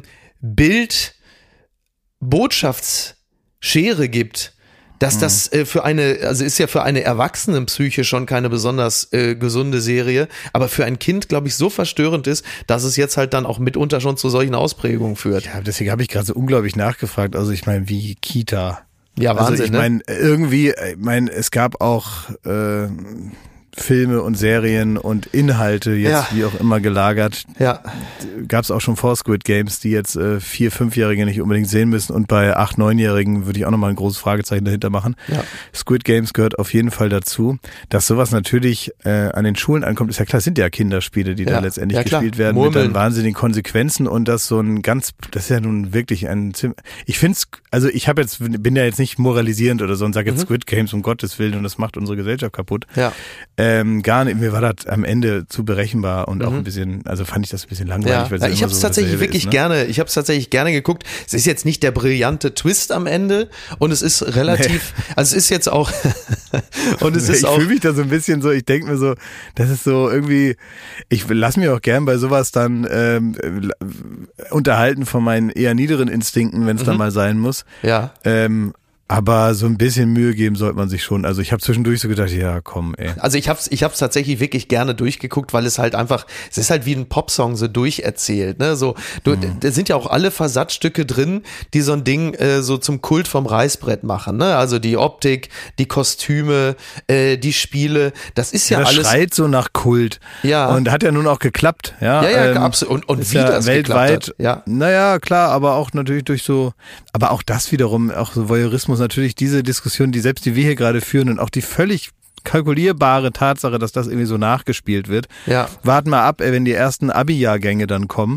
[SPEAKER 2] Bild-Botschaftsschere gibt, dass mhm. das äh, für eine, also ist ja für eine Erwachsenenpsyche schon keine besonders äh, gesunde Serie, aber für ein Kind, glaube ich, so verstörend ist, dass es jetzt halt dann auch mitunter schon zu solchen Ausprägungen führt.
[SPEAKER 3] Ja, deswegen habe ich gerade so unglaublich nachgefragt. Also ich meine, wie Kita.
[SPEAKER 2] Ja, Wahnsinn,
[SPEAKER 3] also ich meine,
[SPEAKER 2] ne?
[SPEAKER 3] irgendwie, ich meine, es gab auch... Äh, Filme und Serien und Inhalte jetzt
[SPEAKER 2] Ja.
[SPEAKER 3] wie auch immer gelagert.
[SPEAKER 2] Ja.
[SPEAKER 3] Gab es auch schon vor Squid Games, die jetzt äh, vier-, fünfjährige nicht unbedingt sehen müssen und bei acht-, neunjährigen würde ich auch nochmal ein großes Fragezeichen dahinter machen.
[SPEAKER 2] Ja.
[SPEAKER 3] Squid Games gehört auf jeden Fall dazu. Dass sowas natürlich äh, an den Schulen ankommt, ist ja klar, es sind ja Kinderspiele, die
[SPEAKER 2] Ja.
[SPEAKER 3] da letztendlich
[SPEAKER 2] Ja, klar.
[SPEAKER 3] gespielt werden
[SPEAKER 2] Murmeln.
[SPEAKER 3] mit dann wahnsinnigen Konsequenzen und das so ein ganz, das ist ja nun wirklich ein, ich finde es, also ich habe jetzt, bin ja jetzt nicht moralisierend oder so und sage jetzt
[SPEAKER 2] Mhm.
[SPEAKER 3] Squid Games um Gottes Willen und das macht unsere Gesellschaft kaputt.
[SPEAKER 2] Ja.
[SPEAKER 3] Ähm, gar nicht, mir war das am Ende zu berechenbar und
[SPEAKER 2] Mhm.
[SPEAKER 3] auch ein bisschen, also fand ich das ein bisschen langweilig.
[SPEAKER 2] Ja,
[SPEAKER 3] weil es
[SPEAKER 2] ja,
[SPEAKER 3] ja
[SPEAKER 2] ich
[SPEAKER 3] immer
[SPEAKER 2] habe es
[SPEAKER 3] so
[SPEAKER 2] tatsächlich
[SPEAKER 3] dasselbe
[SPEAKER 2] wirklich
[SPEAKER 3] ist, ne?
[SPEAKER 2] gerne, ich habe es tatsächlich gerne geguckt. Es ist jetzt nicht der brillante Twist am Ende und es ist relativ, also es ist jetzt auch und es ist
[SPEAKER 3] ich
[SPEAKER 2] auch
[SPEAKER 3] fühle mich da so ein bisschen so, ich denke mir so, das ist so irgendwie, ich lasse mich auch gern bei sowas dann ähm, unterhalten von meinen eher niederen Instinkten, wenn es
[SPEAKER 2] Mhm.
[SPEAKER 3] dann mal sein muss.
[SPEAKER 2] ja.
[SPEAKER 3] Ähm, aber so ein bisschen Mühe geben sollte man sich schon. Also ich habe zwischendurch so gedacht, ja komm ey.
[SPEAKER 2] Also ich hab's, ich hab's tatsächlich wirklich gerne durchgeguckt, weil es halt einfach, es ist halt wie ein Popsong so durcherzählt, ne? So, du,
[SPEAKER 3] Mhm.
[SPEAKER 2] da sind ja auch alle Versatzstücke drin, die so ein Ding äh, so zum Kult vom Reißbrett machen, ne? Also die Optik, die Kostüme, äh, die Spiele, das ist ja,
[SPEAKER 3] Ja, das
[SPEAKER 2] alles.
[SPEAKER 3] schreit so nach Kult.
[SPEAKER 2] Ja.
[SPEAKER 3] Und hat ja nun auch geklappt. Ja,
[SPEAKER 2] Ja, ja,
[SPEAKER 3] ähm,
[SPEAKER 2] absolut. Und, und
[SPEAKER 3] ist
[SPEAKER 2] wie
[SPEAKER 3] ja
[SPEAKER 2] das
[SPEAKER 3] weltweit.
[SPEAKER 2] geklappt hat. Ja.
[SPEAKER 3] Naja, klar, aber auch natürlich durch so, aber auch das wiederum, auch so Voyeurismus, natürlich diese Diskussion, die selbst die wir hier gerade führen und auch die völlig kalkulierbare Tatsache, dass das irgendwie so nachgespielt wird.
[SPEAKER 2] Ja.
[SPEAKER 3] Warten mal ab, ey, wenn die ersten Abi-Jahrgänge dann kommen.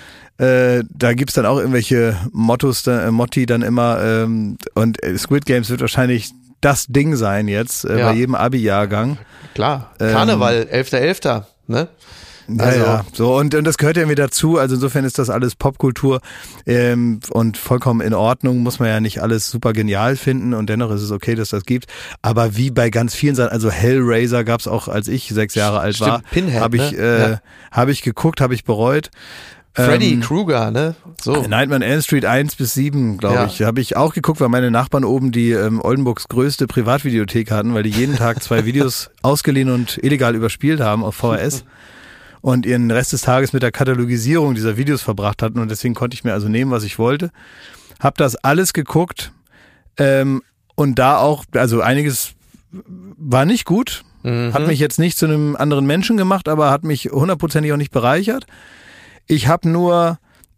[SPEAKER 3] Äh, da gibt's dann auch irgendwelche Mottos, äh, Motti dann immer ähm, und äh, Squid Games wird wahrscheinlich das Ding sein jetzt äh,
[SPEAKER 2] Ja.
[SPEAKER 3] bei jedem Abi-Jahrgang.
[SPEAKER 2] Klar.
[SPEAKER 3] Ähm,
[SPEAKER 2] Karneval, elfter elfter ne? Also,
[SPEAKER 3] Naja, so und, und das gehört ja irgendwie dazu, also insofern ist das alles Popkultur ähm, und vollkommen in Ordnung, muss man ja nicht alles super genial finden und dennoch ist es okay, dass das gibt, aber wie bei ganz vielen Sachen, also Hellraiser gab's auch, als ich sechs Jahre alt war,
[SPEAKER 2] Stimmt, Pinhead,
[SPEAKER 3] habe ich,
[SPEAKER 2] ne?
[SPEAKER 3] äh,
[SPEAKER 2] Ja.
[SPEAKER 3] habe ich geguckt, habe ich bereut.
[SPEAKER 2] Freddy
[SPEAKER 3] Ähm,
[SPEAKER 2] Krueger, ne? So.
[SPEAKER 3] Nightmare on Elm Street eins bis sieben, glaube
[SPEAKER 2] Ja.
[SPEAKER 3] ich. Habe ich auch geguckt, weil meine Nachbarn oben die ähm, Oldenburgs größte Privatvideothek hatten, weil die jeden Tag zwei Videos ausgeliehen und illegal überspielt haben auf V H S und ihren Rest des Tages mit der Katalogisierung dieser Videos verbracht hatten und deswegen konnte ich mir also nehmen, was ich wollte. Hab das alles geguckt ähm, und da auch, also einiges war nicht gut,
[SPEAKER 2] Mhm.
[SPEAKER 3] hat mich jetzt nicht zu einem anderen Menschen gemacht, aber hat mich hundertprozentig auch nicht bereichert. Ich habe nur,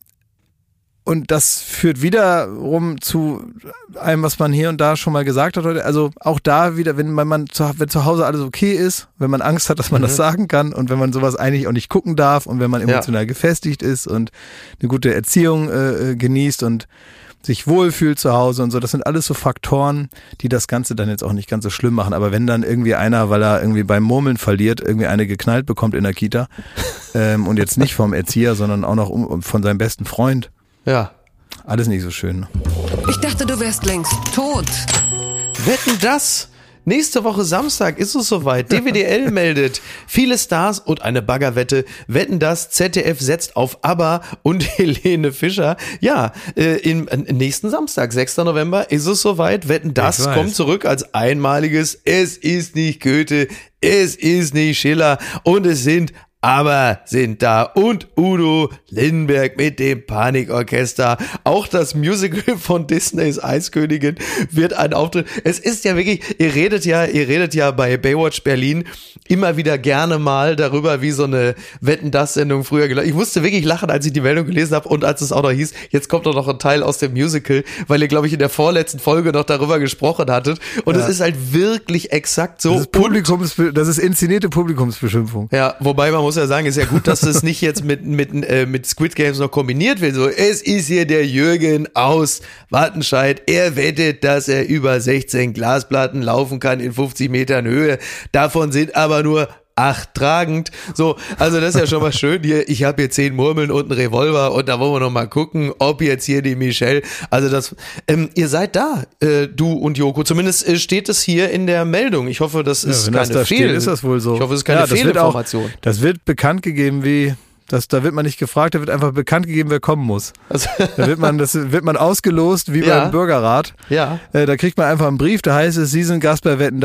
[SPEAKER 3] und das führt wiederum zu einem, was man hier und da schon mal gesagt hat heute, also auch da wieder, wenn man, man zu, wenn zu Hause alles okay ist, wenn man Angst hat, dass man
[SPEAKER 2] Mhm.
[SPEAKER 3] das sagen kann und wenn man sowas eigentlich auch nicht gucken darf und wenn man emotional
[SPEAKER 2] Ja.
[SPEAKER 3] gefestigt ist und eine gute Erziehung äh, genießt und sich wohlfühlt zu Hause und so, das sind alles so Faktoren, die das Ganze dann jetzt auch nicht ganz so schlimm machen. Aber wenn dann irgendwie einer, weil er irgendwie beim Murmeln verliert, irgendwie eine geknallt bekommt in der Kita ähm, und jetzt nicht vom Erzieher, sondern auch noch um, um, von seinem besten Freund,
[SPEAKER 2] Ja.
[SPEAKER 3] alles nicht so schön.
[SPEAKER 1] Ich dachte, du wärst längst tot.
[SPEAKER 2] Wetten, das? Nächste Woche Samstag ist es soweit. D W D L meldet viele Stars und eine Baggerwette. Wetten, das? Z D F setzt auf ABBA und Helene Fischer. Ja, äh, im äh, nächsten Samstag, sechster November, ist es soweit. Wetten, das
[SPEAKER 3] Ich weiß.
[SPEAKER 2] kommt zurück als einmaliges. Es ist nicht Goethe, es ist nicht Schiller und es sind aber sind da und Udo Lindenberg mit dem Panikorchester. Auch das Musical von Disneys Eiskönigin wird ein Auftritt. Es ist ja wirklich, ihr redet ja, ihr redet ja bei Baywatch Berlin immer wieder gerne mal darüber, wie so eine Wetten-das-Sendung früher gelaufen. Ich musste wirklich lachen, als ich die Meldung gelesen habe und als es auch noch hieß, jetzt kommt doch noch ein Teil aus dem Musical, weil ihr, glaube ich, in der vorletzten Folge noch darüber gesprochen hattet. Und
[SPEAKER 3] Ja.
[SPEAKER 2] es ist halt wirklich exakt so.
[SPEAKER 3] Das ist, Publikums, das ist inszenierte Publikumsbeschimpfung.
[SPEAKER 2] Ja, wobei man muss ja sagen, ist ja gut, dass es nicht jetzt mit mit äh, mit Squid Games noch kombiniert wird. So, es ist hier der Jürgen aus Wattenscheid. Er wettet, dass er über sechzehn Glasplatten laufen kann in fünfzig Metern Höhe. Davon sind aber nur acht tragend. So, also das ist ja schon mal schön hier. Ich habe hier zehn Murmeln und einen Revolver und da wollen wir noch mal gucken, ob jetzt hier die Michelle, also das, ähm, ihr seid da, äh, du und Joko. Zumindest äh, steht es hier in der Meldung. Ich hoffe, das ist
[SPEAKER 3] Ja, wenn
[SPEAKER 2] keine
[SPEAKER 3] das da
[SPEAKER 2] Fehl.
[SPEAKER 3] steht, ist das wohl so.
[SPEAKER 2] Ich hoffe, es ist keine
[SPEAKER 3] ja, das wird auch,
[SPEAKER 2] Fehlinformation.
[SPEAKER 3] das wird bekannt gegeben, wie das, da wird man nicht gefragt, da wird einfach bekannt gegeben, wer kommen muss.
[SPEAKER 2] Also,
[SPEAKER 3] Da wird man, das wird man ausgelost, wie
[SPEAKER 2] Ja.
[SPEAKER 3] beim Bürgerrat.
[SPEAKER 2] ja.
[SPEAKER 3] Äh, da kriegt man einfach einen Brief, da heißt es, Sie sind Gast bei Wetten, das.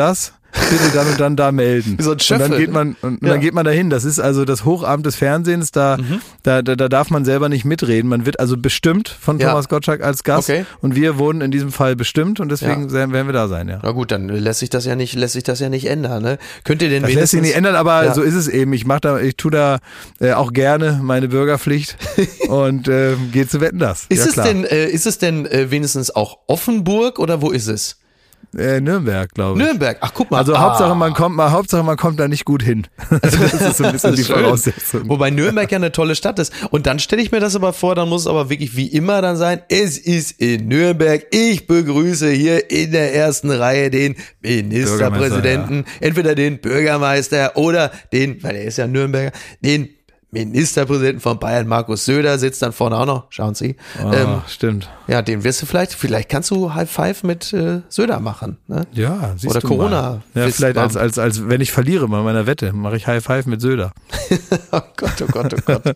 [SPEAKER 3] bitte dann und dann da melden.
[SPEAKER 2] Wie so ein Schöffel.
[SPEAKER 3] Und dann geht man, und, und
[SPEAKER 2] Ja.
[SPEAKER 3] dann geht man dahin. Das ist also das Hochamt des Fernsehens, da,
[SPEAKER 2] Mhm.
[SPEAKER 3] da, da, da darf man selber nicht mitreden. Man wird also bestimmt von
[SPEAKER 2] Ja.
[SPEAKER 3] Thomas Gottschalk als Gast
[SPEAKER 2] Okay.
[SPEAKER 3] und wir wurden in diesem Fall bestimmt und deswegen
[SPEAKER 2] Ja.
[SPEAKER 3] werden wir da sein, ja.
[SPEAKER 2] Na gut, dann lässt sich das ja nicht, lässt sich das ja nicht ändern, ne? Könnt ihr denn
[SPEAKER 3] Das lässt
[SPEAKER 2] wenigstens...
[SPEAKER 3] sich nicht ändern, aber
[SPEAKER 2] Ja.
[SPEAKER 3] so ist es eben. Ich mach da, ich tue da äh, auch gerne meine Bürgerpflicht und äh, gehe zu Wetten, das.
[SPEAKER 2] Ist
[SPEAKER 3] ja,
[SPEAKER 2] es
[SPEAKER 3] klar.
[SPEAKER 2] denn, äh, ist es denn äh, wenigstens auch Offenburg oder wo ist es?
[SPEAKER 3] Äh, Nürnberg, glaube ich.
[SPEAKER 2] Nürnberg. Ach, guck mal.
[SPEAKER 3] Also
[SPEAKER 2] ah.
[SPEAKER 3] Hauptsache man kommt mal, Hauptsache man kommt da nicht gut hin. Also das ist so ein bisschen die
[SPEAKER 2] Schön.
[SPEAKER 3] Voraussetzung.
[SPEAKER 2] Wobei Nürnberg ja eine tolle Stadt ist. Und dann stelle ich mir das aber vor, dann muss es aber wirklich wie immer dann sein, es ist in Nürnberg, ich begrüße hier in der ersten Reihe den Ministerpräsidenten, entweder den Bürgermeister oder den, weil er ist ja Nürnberger, den Ministerpräsidenten von Bayern, Markus Söder, sitzt dann vorne auch noch, schauen Sie.
[SPEAKER 3] Oh,
[SPEAKER 2] ähm,
[SPEAKER 3] stimmt.
[SPEAKER 2] ja, den wirst du vielleicht, vielleicht kannst du High Five mit äh, Söder machen. Ne?
[SPEAKER 3] Ja, siehst
[SPEAKER 2] Oder
[SPEAKER 3] du
[SPEAKER 2] Corona.
[SPEAKER 3] mal. Ja,
[SPEAKER 2] Wisst
[SPEAKER 3] vielleicht
[SPEAKER 2] man.
[SPEAKER 3] als, als, als, wenn ich verliere bei meiner Wette, mache ich High Five mit Söder.
[SPEAKER 2] Oh Gott, oh Gott, oh Gott.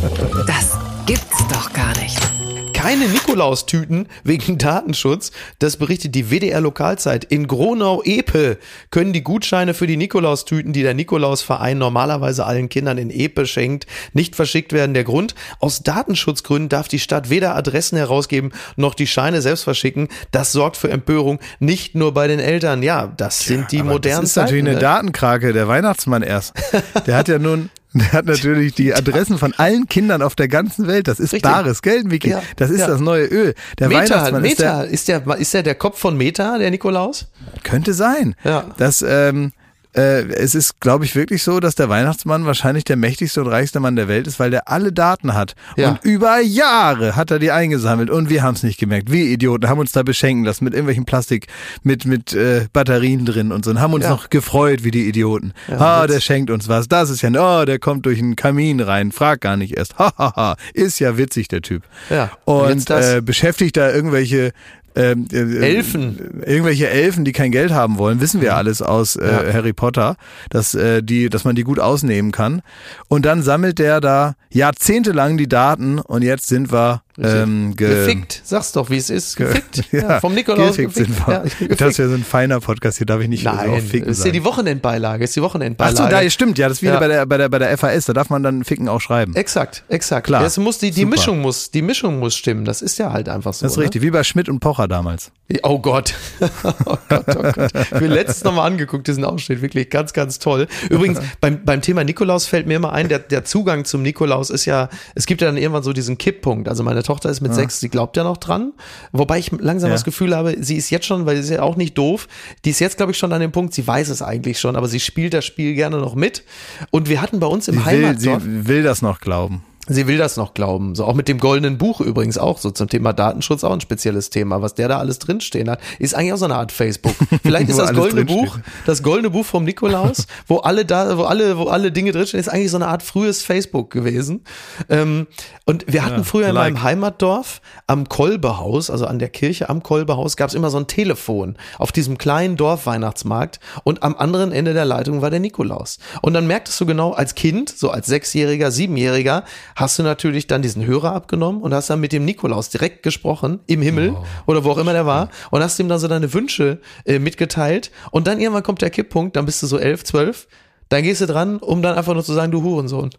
[SPEAKER 1] Das gibt's doch gar nicht.
[SPEAKER 2] Keine Nikolaustüten wegen Datenschutz. Das berichtet die W D R-Lokalzeit. In Gronau-Epe können die Gutscheine für die Nikolaustüten, die der Nikolausverein normalerweise allen Kindern in Epe schenkt, nicht verschickt werden. Der Grund: Aus Datenschutzgründen darf die Stadt weder Adressen herausgeben, noch die Scheine selbst verschicken. Das sorgt für Empörung, nicht nur bei den Eltern. Ja, das sind die
[SPEAKER 3] Aber
[SPEAKER 2] modernen
[SPEAKER 3] das ist natürlich
[SPEAKER 2] Zeiten,
[SPEAKER 3] eine
[SPEAKER 2] ne?
[SPEAKER 3] Datenkrake, der Weihnachtsmann erst. Der hat ja nun, der hat natürlich die Adressen von allen Kindern auf der ganzen Welt. Das ist
[SPEAKER 2] Richtig.
[SPEAKER 3] bares Geld, Vicky.
[SPEAKER 2] Ja,
[SPEAKER 3] Das ist
[SPEAKER 2] ja.
[SPEAKER 3] das neue Öl. Der
[SPEAKER 2] Meta,
[SPEAKER 3] Weihnachtsmann
[SPEAKER 2] Meta,
[SPEAKER 3] ist der,
[SPEAKER 2] ist der, ist der der Kopf von Meta, der Nikolaus?
[SPEAKER 3] könnte sein.
[SPEAKER 2] Ja.
[SPEAKER 3] Das, ähm, äh, es ist, glaube ich, wirklich so, dass der Weihnachtsmann wahrscheinlich der mächtigste und reichste Mann der Welt ist, weil der alle Daten hat.
[SPEAKER 2] Ja.
[SPEAKER 3] Und über Jahre hat er die eingesammelt und wir haben es nicht gemerkt. Wir Idioten haben uns da beschenken lassen mit irgendwelchen Plastik, mit, mit äh, Batterien drin und so und haben uns
[SPEAKER 2] Ja.
[SPEAKER 3] noch gefreut wie die Idioten.
[SPEAKER 2] Ja,
[SPEAKER 3] ah,
[SPEAKER 2] jetzt-
[SPEAKER 3] der schenkt uns was. Das ist ja, oh, der kommt durch einen Kamin rein, frag gar nicht erst. Ha, ha, ha. Ist ja witzig, der Typ.
[SPEAKER 2] Ja. Und
[SPEAKER 3] Und
[SPEAKER 2] jetzt das-
[SPEAKER 3] äh, beschäftigt da irgendwelche ähm, äh,
[SPEAKER 2] Elfen.
[SPEAKER 3] Irgendwelche Elfen, die kein Geld haben wollen, wissen wir alles aus äh,
[SPEAKER 2] Ja.
[SPEAKER 3] Harry Potter, dass äh, die, dass man die gut ausnehmen kann. Und dann sammelt der da jahrzehntelang die Daten und jetzt sind wir ähm, ge
[SPEAKER 2] Gefickt. Sag's doch, wie es ist. Gefickt.
[SPEAKER 3] Ja,
[SPEAKER 2] Ja, vom Nikolaus
[SPEAKER 3] gefickt
[SPEAKER 2] gefickt.
[SPEAKER 3] sind wir.
[SPEAKER 2] Ja, gefickt.
[SPEAKER 3] Das ist ja so ein feiner Podcast, hier darf ich nicht so
[SPEAKER 2] Nein,
[SPEAKER 3] oft ficken
[SPEAKER 2] ist ja
[SPEAKER 3] sagen.
[SPEAKER 2] die Wochenendbeilage, ist die
[SPEAKER 3] Ach
[SPEAKER 2] Wochenendbeilage.
[SPEAKER 3] so, da stimmt, ja, das ist wieder
[SPEAKER 2] Ja.
[SPEAKER 3] bei der bei der bei der F A S, da darf man dann ficken auch schreiben.
[SPEAKER 2] Exakt, exakt.
[SPEAKER 3] Klar.
[SPEAKER 2] Ja, es muss die, die
[SPEAKER 3] Super.
[SPEAKER 2] Mischung muss, die Mischung muss stimmen. Das ist ja halt einfach so.
[SPEAKER 3] Das ist richtig, wie bei Schmidt und Pocher damals.
[SPEAKER 2] Ne? Oh Gott. Oh Gott, oh Gott. Ich habe mir letztens nochmal angeguckt, diesen Ausschnitt. Wirklich ganz, ganz toll. Übrigens, beim, beim Thema Nikolaus fällt mir immer ein, der, der Zugang zum Nikolaus ist ja, es gibt ja dann irgendwann so diesen Kipppunkt. Also meine Tochter ist mit sechs, sie glaubt ja noch dran. Wobei ich langsam
[SPEAKER 3] Ja.
[SPEAKER 2] das Gefühl habe, sie ist jetzt schon, weil sie ist ja auch nicht doof, die ist jetzt, glaube ich, schon an dem Punkt, sie weiß es eigentlich schon, aber sie spielt das Spiel gerne noch mit. Und wir hatten bei uns im
[SPEAKER 3] Sie will,
[SPEAKER 2] Heimatdorf...
[SPEAKER 3] sie will das noch glauben.
[SPEAKER 2] Sie will das noch glauben. So auch mit dem goldenen Buch übrigens auch so zum Thema Datenschutz auch ein spezielles Thema. Was der da alles drinstehen hat, ist eigentlich auch so eine Art Facebook. Vielleicht ist
[SPEAKER 3] Wo
[SPEAKER 2] das
[SPEAKER 3] alles
[SPEAKER 2] goldene
[SPEAKER 3] drinsteht.
[SPEAKER 2] Buch, das goldene Buch vom Nikolaus, wo alle da, wo alle, wo alle Dinge drinstehen, ist eigentlich so eine Art frühes Facebook gewesen. Ähm, und wir hatten
[SPEAKER 3] Ja,
[SPEAKER 2] früher in
[SPEAKER 3] like.
[SPEAKER 2] meinem Heimatdorf am Kolbehaus, also an der Kirche am Kolbehaus, gab es immer so ein Telefon auf diesem kleinen Dorfweihnachtsmarkt und am anderen Ende der Leitung war der Nikolaus. Und dann merktest du genau als Kind, so als Sechsjähriger, Siebenjähriger, hast du natürlich dann diesen Hörer abgenommen und hast dann mit dem Nikolaus direkt gesprochen, im Himmel
[SPEAKER 3] Oh,
[SPEAKER 2] oder wo auch immer der war und hast ihm dann so deine Wünsche äh, mitgeteilt und dann irgendwann kommt der Kipppunkt, dann bist du so elf, zwölf, dann gehst du dran, um dann einfach nur zu sagen, du Hurensohn.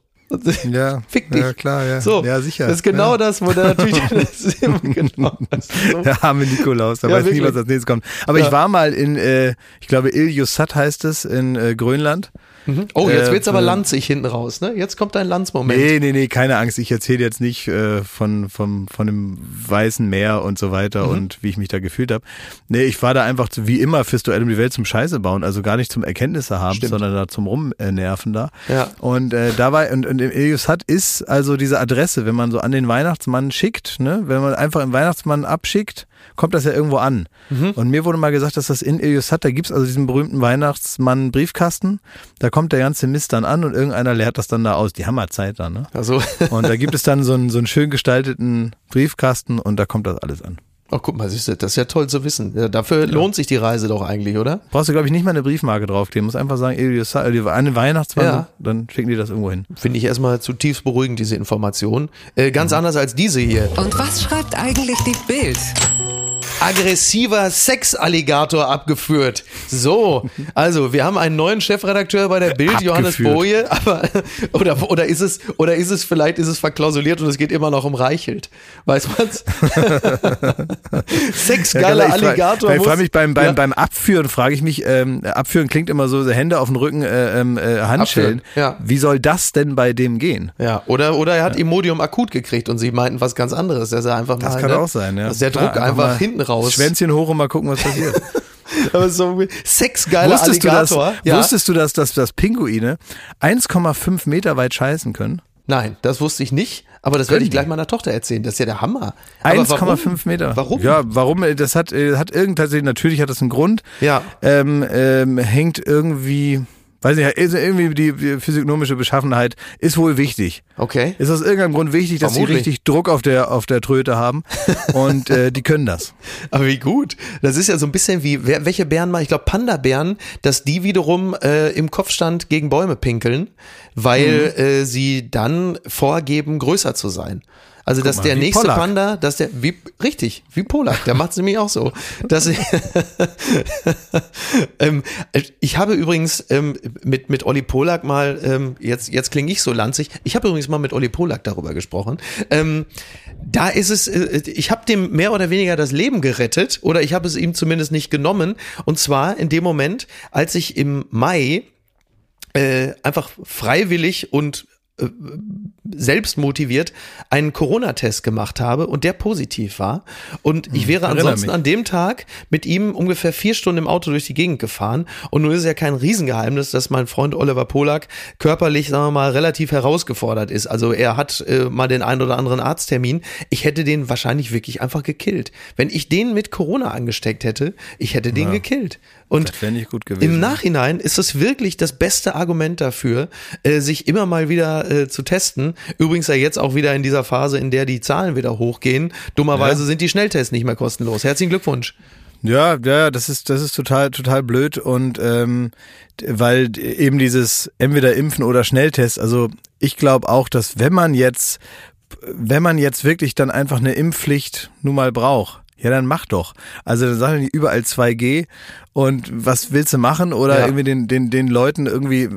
[SPEAKER 3] Ja,
[SPEAKER 2] Fick dich.
[SPEAKER 3] ja klar, ja.
[SPEAKER 2] So,
[SPEAKER 3] ja, sicher.
[SPEAKER 2] das ist genau
[SPEAKER 3] ja.
[SPEAKER 2] das, wo der natürlich, das ist immer genau das. So.
[SPEAKER 3] Der arme Nikolaus, der
[SPEAKER 2] Ja,
[SPEAKER 3] weiß nie,
[SPEAKER 2] wirklich.
[SPEAKER 3] was als nächstes kommt. Aber
[SPEAKER 2] Ja.
[SPEAKER 3] ich war mal in, äh, ich glaube, Iljussat heißt es, in äh, Grönland.
[SPEAKER 2] Oh, jetzt
[SPEAKER 3] Äh,
[SPEAKER 2] wird's aber
[SPEAKER 3] äh,
[SPEAKER 2] lanzig hinten raus, ne? Jetzt kommt dein Landsmoment.
[SPEAKER 3] Nee, nee, nee, keine Angst. Ich erzähle jetzt nicht äh, von, vom, von dem Weißen Meer und so weiter
[SPEAKER 2] Mhm.
[SPEAKER 3] und wie ich mich da gefühlt habe. Nee, ich war da einfach zu, wie immer fürs Duell um die Welt zum Scheiße bauen, also gar nicht zum Erkenntnisse haben,
[SPEAKER 2] Stimmt.
[SPEAKER 3] sondern da zum Rumnerven da.
[SPEAKER 2] Ja.
[SPEAKER 3] Und äh, da war, und, und im Iljussat ist also diese Adresse, wenn man so an den Weihnachtsmann schickt, ne, wenn man einfach im Weihnachtsmann abschickt, kommt das ja irgendwo an.
[SPEAKER 2] Mhm.
[SPEAKER 3] Und mir wurde mal gesagt, dass das in Iljussat, da gibt's also diesen berühmten Weihnachtsmann-Briefkasten, da kommt der ganze Mist dann an und irgendeiner leert das dann da aus. Die Hammerzeit dann, ne?
[SPEAKER 2] Also,
[SPEAKER 3] Und da gibt es dann so einen, so einen schön gestalteten Briefkasten und da kommt das alles an.
[SPEAKER 2] oh, guck mal, siehst du, das ist ja toll zu wissen. Ja, dafür lohnt sich die Reise doch eigentlich, oder?
[SPEAKER 3] Brauchst du, glaube ich, nicht mal eine Briefmarke draufkleben. Muss einfach sagen, Iljussat, äh, eine Weihnachtsmann,
[SPEAKER 2] Ja.
[SPEAKER 3] dann schicken die das irgendwo hin.
[SPEAKER 2] Finde ich erstmal zutiefst beruhigend, diese Information. Äh, ganz
[SPEAKER 3] Mhm.
[SPEAKER 2] anders als diese hier.
[SPEAKER 1] Und was schreibt eigentlich die Bild?
[SPEAKER 2] aggressiver Sexalligator abgeführt. So, also wir haben einen neuen Chefredakteur bei der Bild, abgeführt. Johannes Boje, aber oder oder ist es oder ist es vielleicht ist es verklausuliert und es geht immer noch um Reichelt. Weiß man's? Sexgeiler
[SPEAKER 3] ja,
[SPEAKER 2] Alligator.
[SPEAKER 3] Ich frage frag mich beim beim
[SPEAKER 2] ja.
[SPEAKER 3] beim Abführen frage ich mich, ähm, Abführen klingt immer so Hände auf den Rücken, äh, äh, Handschellen.
[SPEAKER 2] Ja.
[SPEAKER 3] Wie soll das denn bei dem gehen?
[SPEAKER 2] Ja, oder oder er hat ja. Imodium akut gekriegt und sie meinten was ganz anderes. Er sah einfach
[SPEAKER 3] das
[SPEAKER 2] mal,
[SPEAKER 3] kann
[SPEAKER 2] ne?
[SPEAKER 3] auch sein, ja.
[SPEAKER 2] Dass der Druck
[SPEAKER 3] Klar,
[SPEAKER 2] einfach, einfach hinten raus.
[SPEAKER 3] Schwänzchen hoch und mal gucken, was passiert.
[SPEAKER 2] Aber so sexgeiler
[SPEAKER 3] wusstest
[SPEAKER 2] Alligator.
[SPEAKER 3] Du das,
[SPEAKER 2] ja.
[SPEAKER 3] Wusstest du, dass, dass, dass Pinguine eins Komma fünf Meter weit scheißen können?
[SPEAKER 2] Nein, das wusste ich nicht, aber das werde ich gleich meiner Tochter erzählen. Das ist ja der Hammer.
[SPEAKER 3] eins Komma fünf Meter.
[SPEAKER 2] Warum?
[SPEAKER 3] Ja, warum? Das hat, hat irgend tatsächlich, natürlich hat das einen Grund.
[SPEAKER 2] Ja.
[SPEAKER 3] Ähm, ähm, hängt irgendwie... Weiß nicht, irgendwie die physiognomische Beschaffenheit ist wohl wichtig.
[SPEAKER 2] Okay.
[SPEAKER 3] Ist aus irgendeinem Grund wichtig, dass
[SPEAKER 2] Vermutlich.
[SPEAKER 3] sie richtig Druck auf der auf der Tröte haben und äh, die können das.
[SPEAKER 2] Aber wie gut. Das ist ja so ein bisschen wie, wer, welche Bären mal, ich glaube Panda-Bären, dass die wiederum äh, im Kopfstand gegen Bäume pinkeln, weil mhm. äh, sie dann vorgeben, größer zu sein. Also, dass
[SPEAKER 3] mal,
[SPEAKER 2] der nächste
[SPEAKER 3] Pollack.
[SPEAKER 2] Panda, dass der, wie, richtig, wie Pollack, der macht es nämlich auch so. Dass ich, ähm, ich habe übrigens ähm, mit, mit Olli Pollack mal, ähm, jetzt, jetzt klinge ich so lanzig, ich habe übrigens mal mit Olli Pollack darüber gesprochen. Ähm, da ist es, äh, ich habe dem mehr oder weniger das Leben gerettet oder ich habe es ihm zumindest nicht genommen. Und zwar in dem Moment, als ich im Mai äh, einfach freiwillig und selbst motiviert einen Corona-Test gemacht habe und der positiv war. Und ich wäre ansonsten an dem Tag mit ihm ungefähr vier Stunden im Auto durch die Gegend gefahren. Und nun ist es ja kein Riesengeheimnis, dass mein Freund Oliver Pollack körperlich, sagen wir mal, relativ herausgefordert ist. Also er hat äh, mal den einen oder anderen Arzttermin. Ich hätte den wahrscheinlich wirklich einfach gekillt. Wenn ich den mit Corona angesteckt hätte, ich hätte den ja. gekillt. Und
[SPEAKER 3] das wäre nicht gut gewesen.
[SPEAKER 2] Im Nachhinein ist das wirklich das beste Argument dafür, äh, sich immer mal wieder äh, zu testen. Übrigens ja jetzt auch wieder in dieser Phase, in der die Zahlen wieder hochgehen. Dummerweise ja. sind die Schnelltests nicht mehr kostenlos. Herzlichen Glückwunsch.
[SPEAKER 3] Ja, ja, das ist das ist total total blöd und ähm, weil eben dieses entweder Impfen oder Schnelltest. Also ich glaube auch, dass wenn man jetzt wenn man jetzt wirklich dann einfach eine Impfpflicht nun mal braucht. Ja, dann mach doch. Also dann sagen die überall zwei G und was willst du machen? Oder ja. irgendwie den, den, den Leuten irgendwie,